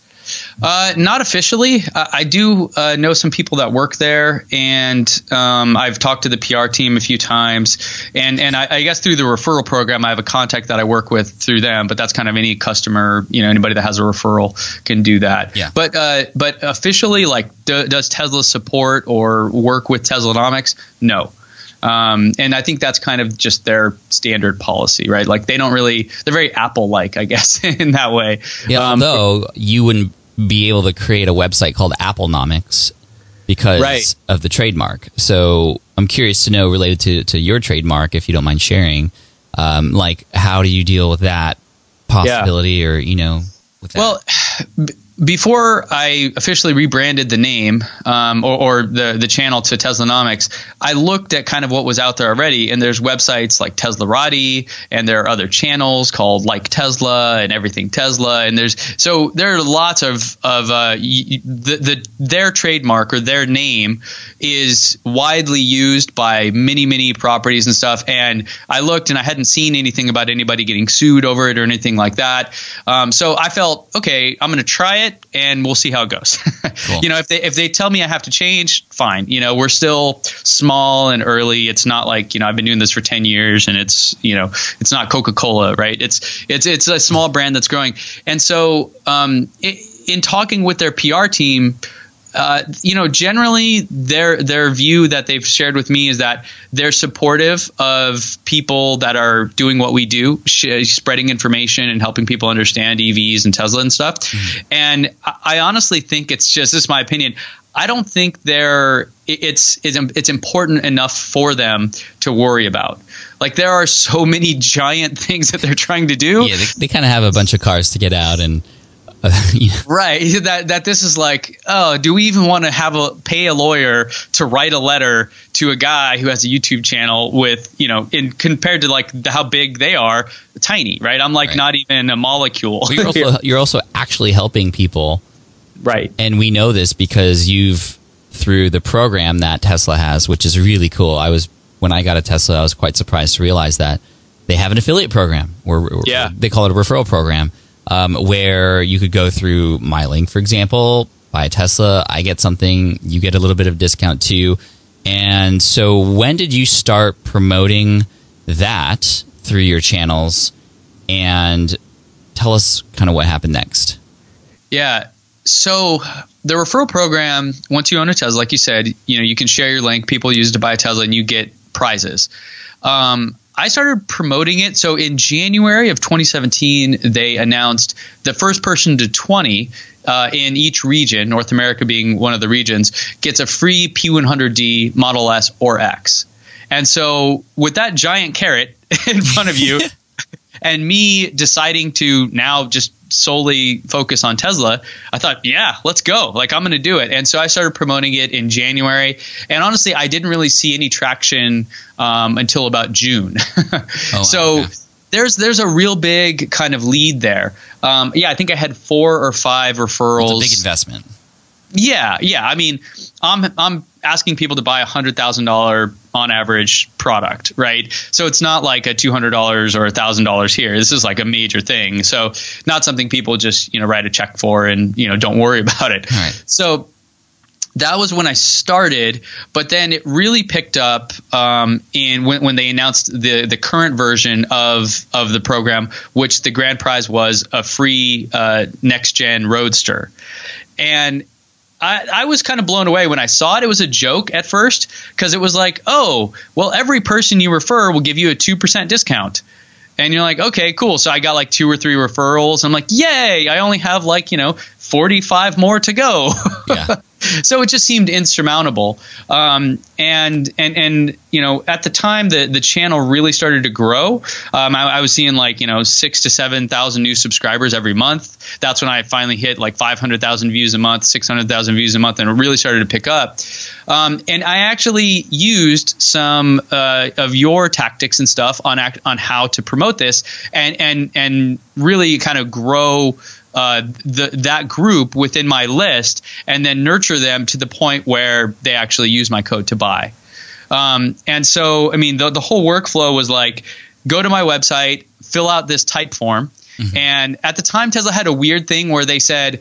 Not officially. I do know some people that work there, and I've talked to the PR team a few times. And I guess through the referral program, I have a contact that I work with through them. But that's kind of any customer, anybody that has a referral can do that. Yeah. But officially, like, does Tesla support or work with Teslanomics? No. And I think that's kind of just their standard policy, right? Like, they're very Apple-like, I guess, in that way. Yeah, although you wouldn't be able to create a website called Applenomics because of the trademark. So I'm curious to know, related to your trademark, if you don't mind sharing, like, how do you deal with that possibility or, with that? Well, before I officially rebranded the name or the channel to Teslanomics, I looked at kind of what was out there already, and there's websites like Teslarati, and there are other channels called Like Tesla and Everything Tesla, and there are lots of their trademark or their name is widely used by many properties and stuff. And I looked, and I hadn't seen anything about anybody getting sued over it or anything like that. So I felt, okay, I'm going to try it, and we'll see how it goes. Cool. If they tell me I have to change, fine. We're still small and early. It's not like, I've been doing this for 10 years and it's not Coca-Cola, right? It's a small brand that's growing. And so in talking with their PR team, generally their view that they've shared with me is that they're supportive of people that are doing what we do, spreading information and helping people understand EVs and Tesla and stuff. Mm-hmm. And I honestly think this is my opinion, I don't think it's important enough for them to worry about. Like, there are so many giant things that they're trying to do. Yeah, they kind of have a bunch of cars to get out and right. That this is like, oh, do we even want to pay a lawyer to write a letter to a guy who has a YouTube channel with, compared to like how big they are, tiny, right? I'm like not even a molecule. Well, you're also actually helping people. Right. And we know this because through the program that Tesla has, which is really cool. When I got a Tesla, I was quite surprised to realize that they have an affiliate program they call it a referral program. Where you could go through my link, for example, buy a Tesla, I get something, you get a little bit of discount too. And so when did you start promoting that through your channels? And tell us kind of what happened next. Yeah. So the referral program, once you own a Tesla, like you said, you can share your link, people use it to buy a Tesla, and you get prizes. I started promoting it. So in January of 2017, they announced the first person to 20 in each region, North America being one of the regions, gets a free P100D Model S or X. And so with that giant carrot in front of you and me deciding to now just solely focus on Tesla, I thought, yeah, let's go. Like, I'm going to do it. And so I started promoting it in January. And honestly, I didn't really see any traction until about June. So there's a real big kind of lead there. I think I had 4 or 5 referrals. It's a big investment. Yeah. I mean, I'm asking people to buy $100,000 on average product, right? So it's not like a $200 or $1,000 here. This is like a major thing. So not something people just write a check for and don't worry about it. Right. So that was when I started, but then it really picked up when they announced the current version of the program, which the grand prize was a free next gen Roadster. And I was kind of blown away when I saw it. It was a joke at first because it was like, oh, well, every person you refer will give you a 2% discount. And you're like, okay, cool. So I got like 2 or 3 referrals. I'm like, yay, I only have 45 more to go. Yeah. So it just seemed insurmountable. And at the time the channel really started to grow. I was seeing 6,000 to 7,000 new subscribers every month. That's when I finally hit 500,000 views a month, 600,000 views a month, and it really started to pick up. And I actually used some of your tactics and stuff on how to promote this and really kind of grow that group within my list and then nurture them to the point where they actually use my code to buy. And so, I mean, the whole workflow was like, go to my website, fill out this type form. Mm-hmm. And at the time, Tesla had a weird thing where they said,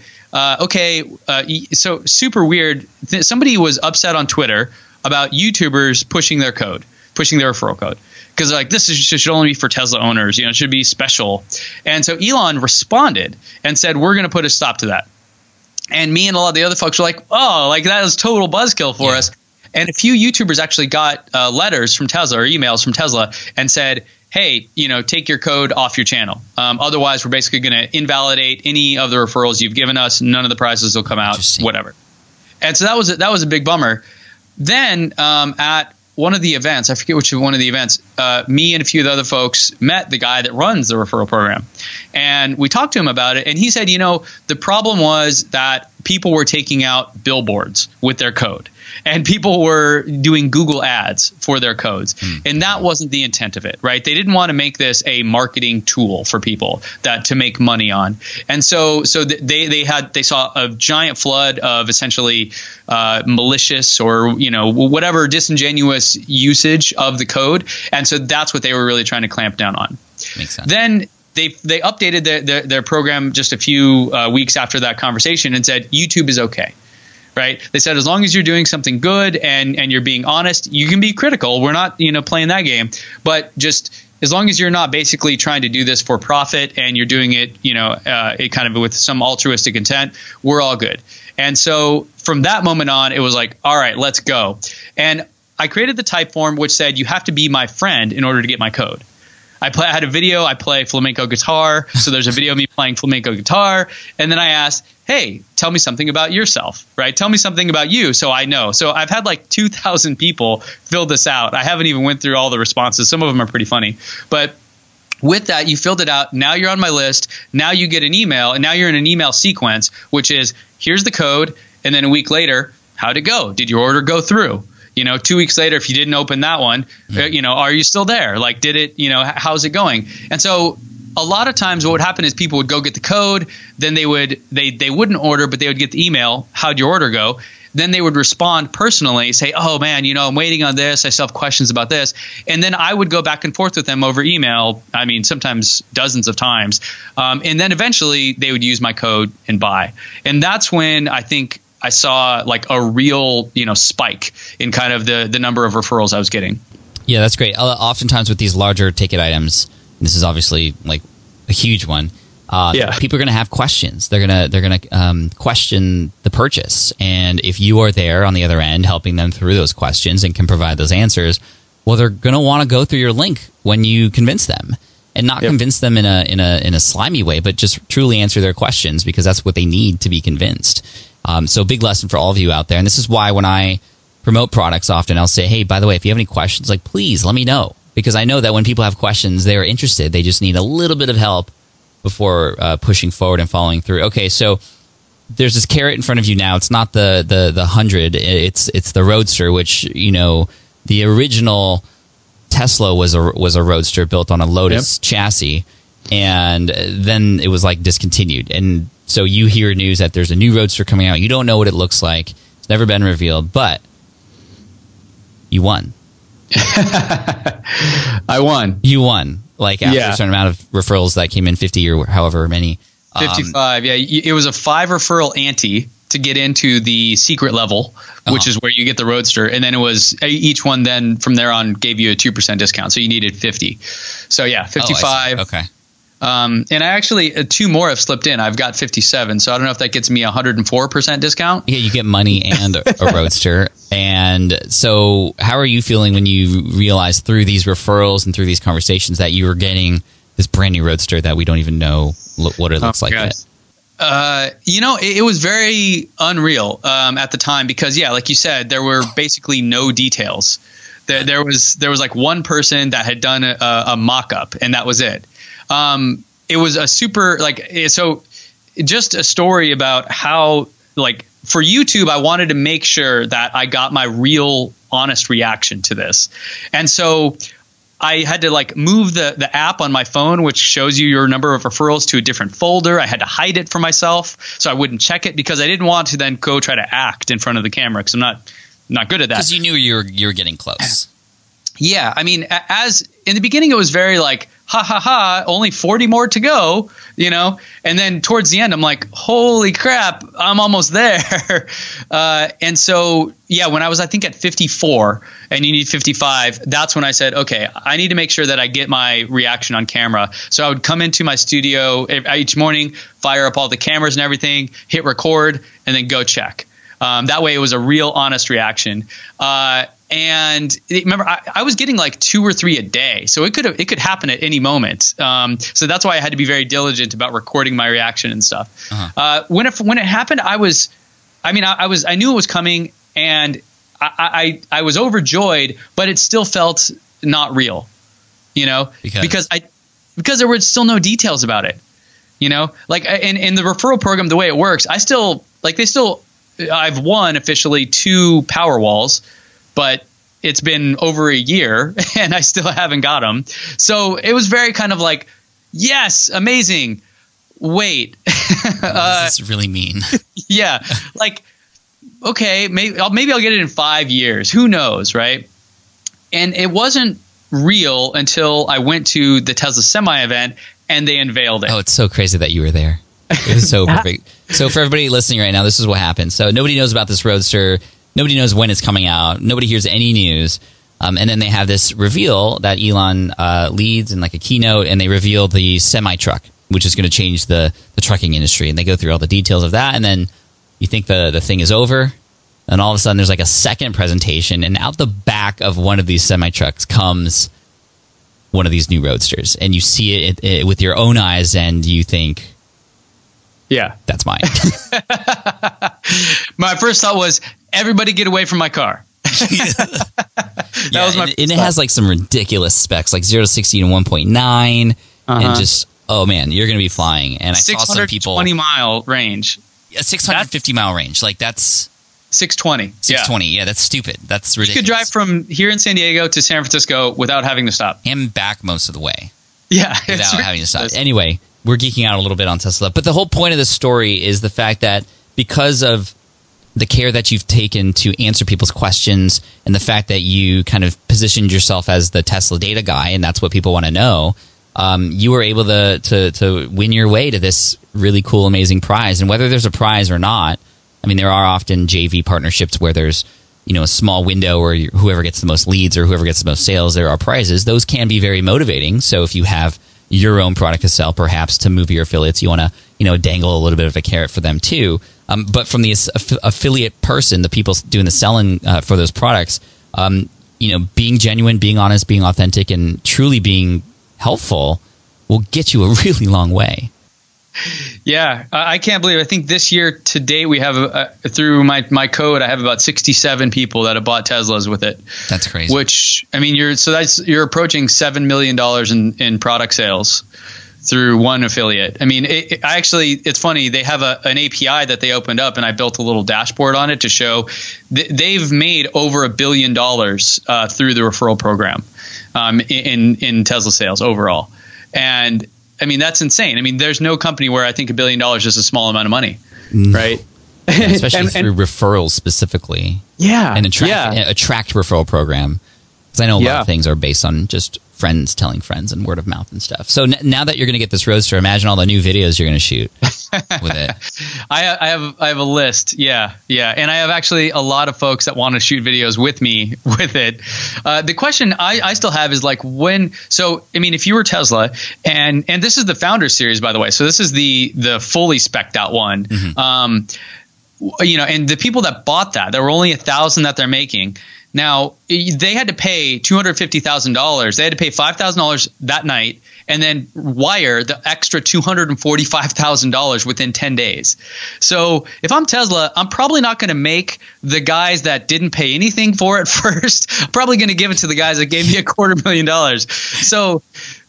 so super weird. Somebody was upset on Twitter about YouTubers pushing their referral code. Because like, this should only be for Tesla owners, it should be special. And so Elon responded and said, we're going to put a stop to that. And me and a lot of the other folks were like, oh, like that was total buzzkill for us. And a few YouTubers actually got letters from Tesla or emails from Tesla and said, hey, take your code off your channel. Otherwise, we're basically going to invalidate any of the referrals you've given us. None of the prices will come out, whatever. And so that was a big bummer. Then at one of the events, I forget which one of the events, me and a few of the other folks met the guy that runs the referral program. And we talked to him about it. And he said, the problem was that people were taking out billboards with their code. And people were doing Google ads for their codes. And that wasn't the intent of it, right? They didn't want to make this a marketing tool for people to make money on. And so they saw a giant flood of essentially malicious or, whatever disingenuous usage of the code. And so that's what they were really trying to clamp down on. Makes sense. Then they updated their program just a few weeks after that conversation and said, YouTube is okay. Right. They said, as long as you're doing something good and you're being honest, you can be critical. We're not, playing that game. But just as long as you're not basically trying to do this for profit and you're doing it, it kind of with some altruistic intent, we're all good. And so from that moment on, it was like, all right, let's go. And I created the type form which said you have to be my friend in order to get my code. I had a video. I play flamenco guitar. So there's a video of me playing flamenco guitar. And then I asked, hey, tell me something about yourself, right? Tell me something about you so I know. So I've had like 2,000 people fill this out. I haven't even went through all the responses. Some of them are pretty funny. But with that, you filled it out. Now you're on my list. Now you get an email. And now you're in an email sequence, which is here's the code. And then a week later, how'd it go? Did your order go through? 2 weeks later, if you didn't open that one, are you still there? Like, did it, how's it going? And so a lot of times what would happen is people would go get the code. Then they wouldn't order, but they would get the email. How'd your order go? Then they would respond personally, say, oh, man, I'm waiting on this. I still have questions about this. And then I would go back and forth with them over email. I mean, sometimes dozens of times. And then eventually they would use my code and buy. And that's when I think I saw like a real, spike in kind of the number of referrals I was getting. Yeah, that's great. Oftentimes with these larger ticket items, this is obviously like a huge one. People are going to have questions. They're gonna question the purchase, and if you are there on the other end helping them through those questions and can provide those answers, well, they're going to want to go through your link when you convince them, and not convince them in a slimy way, but just truly answer their questions because that's what they need to be convinced. So big lesson for all of you out there. And this is why when I promote products often, I'll say, hey, by the way, if you have any questions, like, please let me know. Because I know that when people have questions, they're interested. They just need a little bit of help before pushing forward and following through. Okay, so there's this carrot in front of you now. It's not the 100. It's the Roadster, which, the original Tesla was a Roadster built on a Lotus chassis. And then it was like discontinued. And so you hear news that there's a new Roadster coming out. You don't know what it looks like. It's never been revealed, but you won. I won. You won. Like after a certain amount of referrals that came in, 50 or however many. 55. It was a 5 referral ante to get into the secret level, which is where you get the Roadster. And then it was each one then from there on gave you a 2% discount. So you needed 50. So 55. Okay. And I actually, 2 more have slipped in. I've got 57. So I don't know if that gets me 104% discount. Yeah, you get money and a Roadster. And so how are you feeling when you realize through these referrals and through these conversations that you were getting this brand new Roadster that we don't even know what it looks like yet? It was very unreal at the time because, like you said, there were basically no details. There was like one person that had done a mock-up, and that was it. It was a super so just a story about how for YouTube, I wanted to make sure that I got my real honest reaction to this. And so I had to like move the app on my phone, which shows you your number of referrals, to a different folder. I had to hide it for myself so I wouldn't check it, because I didn't want to then go try to act in front of the camera, because I'm not good at that. Because you knew you were getting close. Yeah, I mean, as in the beginning, it was very like, ha ha ha, only 40 more to go, and then towards the end, I'm like, holy crap, I'm almost there. And so, yeah, when I was, I think, at 54 and you need 55, that's when I said, okay, I need to make sure that I get my reaction on camera. So I would come into my studio each morning, fire up all the cameras and everything, hit record, and then go check. That way it was a real honest reaction. And remember, I was getting like 2 or 3 a day, so it could happen at any moment. So that's why I had to be very diligent about recording my reaction and stuff. Uh-huh. When it happened, I knew it was coming, and I was overjoyed, but it still felt not real, because there were still no details about it, like in the referral program, the way it works, I've won officially 2 Powerwalls, but it's been over a year and I still haven't got them. So it was very kind of like, yes, amazing. Wait. This is really mean. Yeah. Like, okay, maybe I'll get it in 5 years. Who knows, right? And it wasn't real until I went to the Tesla Semi event and they unveiled it. Oh, it's so crazy that you were there. It was so perfect. So for everybody listening right now, this is what happened. So nobody knows about this Roadster. Nobody knows when it's coming out. Nobody hears any news. And then they have this reveal that Elon leads in like a keynote, and they reveal the semi-truck, which is going to change the trucking industry. And they go through all the details of that. And then you think the thing is over. And all of a sudden there's like a second presentation. And out the back of one of these semi-trucks comes one of these new Roadsters. And you see it with your own eyes, and you think, yeah, that's mine. My first thought was, everybody get away from my car. That was my and it has like some ridiculous specs, like 0 to 60 in 1.9, and just, oh man, you're going to be flying. And I saw some people 620-mile range. Yeah, 650-mile range. Like that's 620. 620. Yeah, that's stupid. That's ridiculous. You could drive from here in San Diego to San Francisco without having to stop. And back most of the way. Yeah. Without having to stop. Anyway, we're geeking out a little bit on Tesla. But the whole point of this story is the fact that because of the care that you've taken to answer people's questions, and the fact that you kind of positioned yourself as the Tesla data guy, and that's what people want to know, you were able to win your way to this really cool, amazing prize. And whether there's a prize or not, I mean, there are often JV partnerships where there's a small window where whoever gets the most leads or whoever gets the most sales, there are prizes. Those can be very motivating. So if you have your own product to sell, perhaps to move your affiliates, you want to dangle a little bit of a carrot for them too. But from the affiliate person, the people doing the selling for those products, being genuine, being honest, being authentic, and truly being helpful will get you a really long way. Yeah, I can't believe it. I think this year to date we have through my code, I have about 67 people that have bought Teslas with it. That's crazy. Which, I mean, you're approaching $7 million in product sales through one affiliate. I mean, it's funny. They have an API that they opened up, and I built a little dashboard on it to show they've made over $1 billion through the referral program in Tesla sales overall. And I mean, that's insane. I mean, there's no company where I think $1 billion is just a small amount of money, right? Yeah, especially through referrals specifically. Yeah. And attract referral program. Because I know a lot of things are based on just friends telling friends and word of mouth and stuff. So now that you're going to get this Roadster, imagine all the new videos you're going to shoot with it. I have a list. Yeah. And I have actually a lot of folks that want to shoot videos with me with it. The question I still have is like if you were Tesla, and this is the Founder Series, by the way. So this is the fully spec'd out one. Mm-hmm. And the people that bought that, there were only 1,000 that they're making. Now, they had to pay $250,000. They had to pay $5,000 that night and then wire the extra $245,000 within 10 days. So if I'm Tesla, I'm probably not going to make the guys that didn't pay anything for it first. I'm probably going to give it to the guys that gave me $250,000. So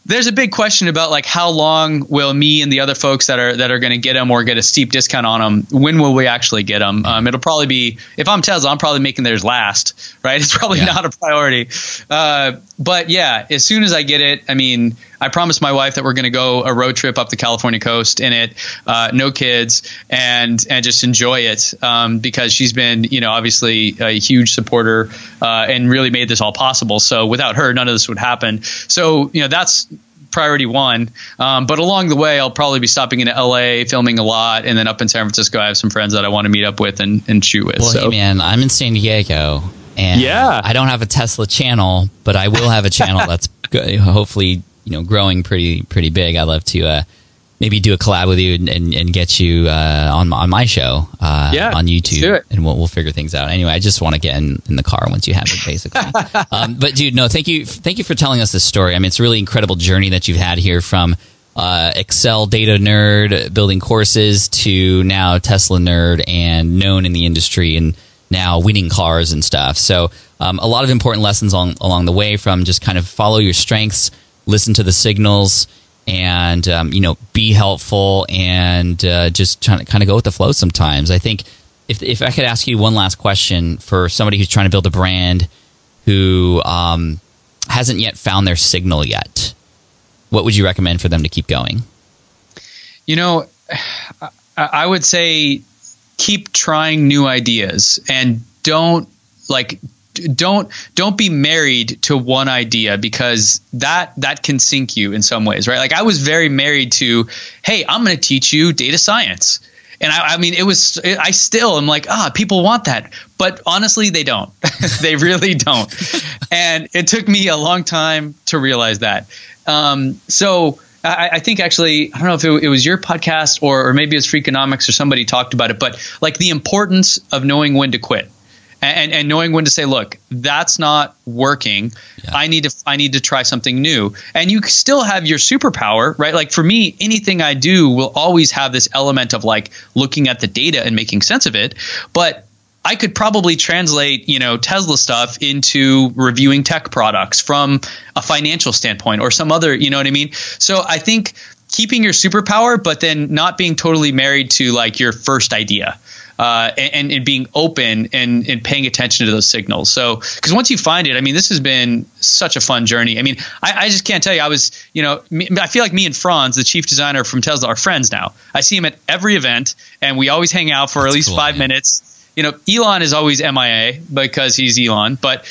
there's a big question about like how long will me and the other folks that are going to get them or get a steep discount on them, when will we actually get them? It'll probably be, if I'm Tesla, I'm probably making theirs last, right? It's probably not a priority. But yeah, as soon as I get it, I mean, I promised my wife that we're going to go a road trip up the California coast in it, no kids, and just enjoy it, because she's been, obviously a huge supporter and really made this all possible. So without her, none of this would happen. So, that's priority one. But along the way, I'll probably be stopping into LA, filming a lot, and then up in San Francisco, I have some friends that I want to meet up with and shoot with. Well, hey man, I'm in San Diego, and I don't have a Tesla channel, but I will have a channel that's hopefully growing pretty big. I'd love to maybe do a collab with you and get you on my show on YouTube, and we'll figure things out. Anyway, I just want to get in the car once you have it, basically. But dude, no, thank you for telling us this story. I mean, it's a really incredible journey that you've had here from Excel data nerd building courses to now Tesla nerd and known in the industry and now winning cars and stuff. So a lot of important lessons along the way, from just kind of follow your strengths, listen to the signals, and be helpful, and just trying to kind of go with the flow sometimes. I think if I could ask you one last question for somebody who's trying to build a brand who hasn't yet found their signal yet, what would you recommend for them to keep going? I would say keep trying new ideas, and don't be married to one idea, because that can sink you in some ways, right? Like I was very married to, hey, I'm going to teach you data science. And I mean, I still am like, people want that. But honestly, they don't. They really don't. And it took me a long time to realize that. So I think actually, I don't know if it was your podcast or maybe it's Freakonomics or somebody talked about it, but like the importance of knowing when to quit. And knowing when to say, look, that's not working. Yeah. I need to try something new. And you still have your superpower, right? Like for me, anything I do will always have this element of like looking at the data and making sense of it. But I could probably translate, Tesla stuff into reviewing tech products from a financial standpoint or some other, you know what I mean? So I think keeping your superpower, but then not being totally married to like your first idea. And being open and paying attention to those signals. So, because once you find it, I mean, this has been such a fun journey. I mean, I just can't tell you. I was, I feel like me and Franz, the chief designer from Tesla, are friends now. I see him at every event, and we always hang out for at least 5 minutes. Elon is always MIA because he's Elon, but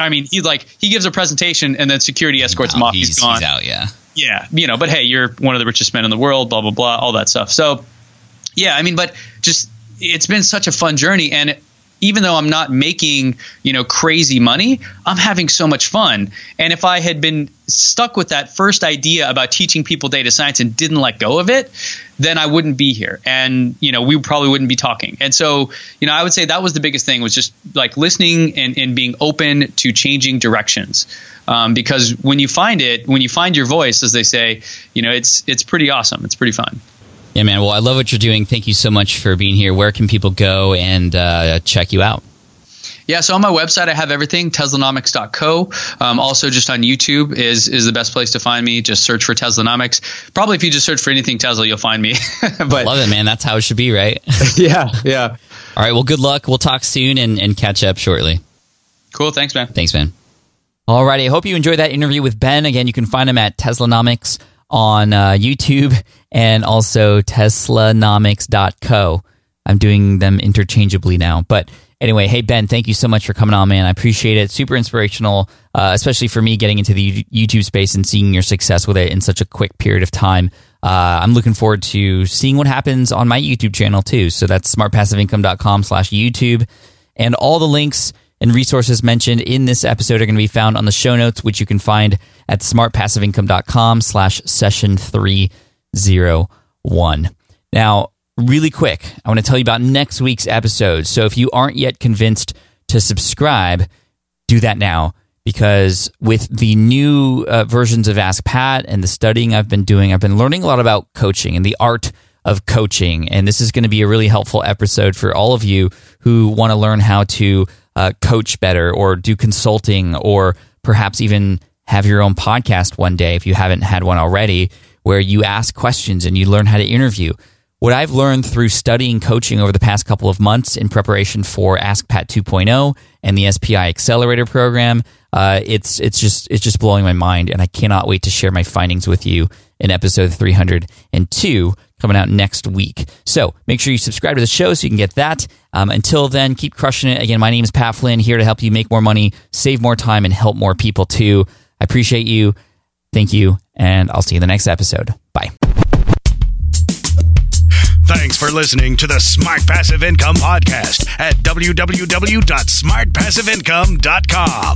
he gives a presentation and then security escorts him off. He's gone. He's out, yeah. Yeah, but hey, you're one of the richest men in the world, blah, blah, blah, all that stuff. So, yeah, I mean, but just it's been such a fun journey. And even though I'm not making, crazy money, I'm having so much fun. And if I had been stuck with that first idea about teaching people data science and didn't let go of it, then I wouldn't be here. And, we probably wouldn't be talking. And so, I would say that was the biggest thing, was just like listening and being open to changing directions. Because when you find your voice, as they say, it's pretty awesome. It's pretty fun. Yeah, man. Well, I love what you're doing. Thank you so much for being here. Where can people go and check you out? Yeah, so on my website, I have everything, Teslanomics.co. Also, just on YouTube is the best place to find me. Just search for Teslanomics. Probably if you just search for anything Tesla, you'll find me. But love it, man. That's how it should be, right? Yeah. All right, well, good luck. We'll talk soon and catch up shortly. Cool. Thanks, man. Thanks, man. All righty. I hope you enjoyed that interview with Ben. Again, you can find him at Teslanomics on YouTube and also Teslanomics.co. I'm doing them interchangeably now. But anyway, hey, Ben, thank you so much for coming on, man. I appreciate it. Super inspirational, especially for me getting into the YouTube space and seeing your success with it in such a quick period of time. I'm looking forward to seeing what happens on my YouTube channel too. So that's smartpassiveincome.com/YouTube. And all the links and resources mentioned in this episode are going to be found on the show notes, which you can find at smartpassiveincome.com/session301. Now, really quick, I want to tell you about next week's episode. So if you aren't yet convinced to subscribe, do that now, because with the new versions of Ask Pat and the studying I've been doing, I've been learning a lot about coaching and the art of coaching. And this is going to be a really helpful episode for all of you who want to learn how to coach better or do consulting or perhaps even have your own podcast one day if you haven't had one already, where you ask questions and you learn how to interview. What I've learned through studying coaching over the past couple of months in preparation for Ask Pat 2.0 and the SPI Accelerator program, it's just blowing my mind, and I cannot wait to share my findings with you in episode 302 coming out next week. So make sure you subscribe to the show so you can get that. Until then, keep crushing it. Again, my name is Pat Flynn, here to help you make more money, save more time, and help more people too. I appreciate you. Thank you, and I'll see you in the next episode. Bye. Thanks for listening to the Smart Passive Income Podcast at www.smartpassiveincome.com.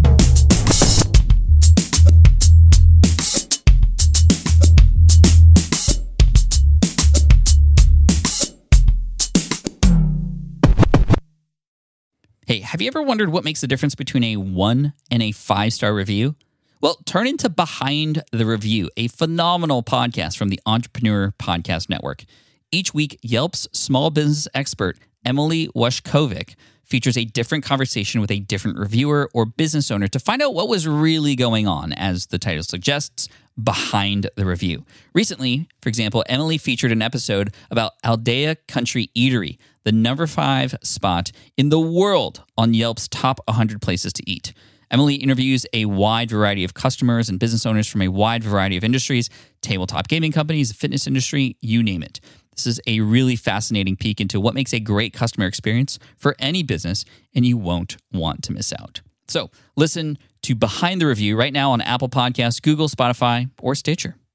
Hey, have you ever wondered what makes the difference between a 1 and a 5-star review? Well, turn into Behind the Review, a phenomenal podcast from the Entrepreneur Podcast Network. Each week, Yelp's small business expert, Emily Washkovic, features a different conversation with a different reviewer or business owner to find out what was really going on, as the title suggests, behind the review. Recently, for example, Emily featured an episode about Aldea Country Eatery, the number 5 spot in the world on Yelp's top 100 places to eat. Emily interviews a wide variety of customers and business owners from a wide variety of industries, tabletop gaming companies, the fitness industry, you name it. This is a really fascinating peek into what makes a great customer experience for any business, and you won't want to miss out. So listen to Behind the Review right now on Apple Podcasts, Google, Spotify, or Stitcher.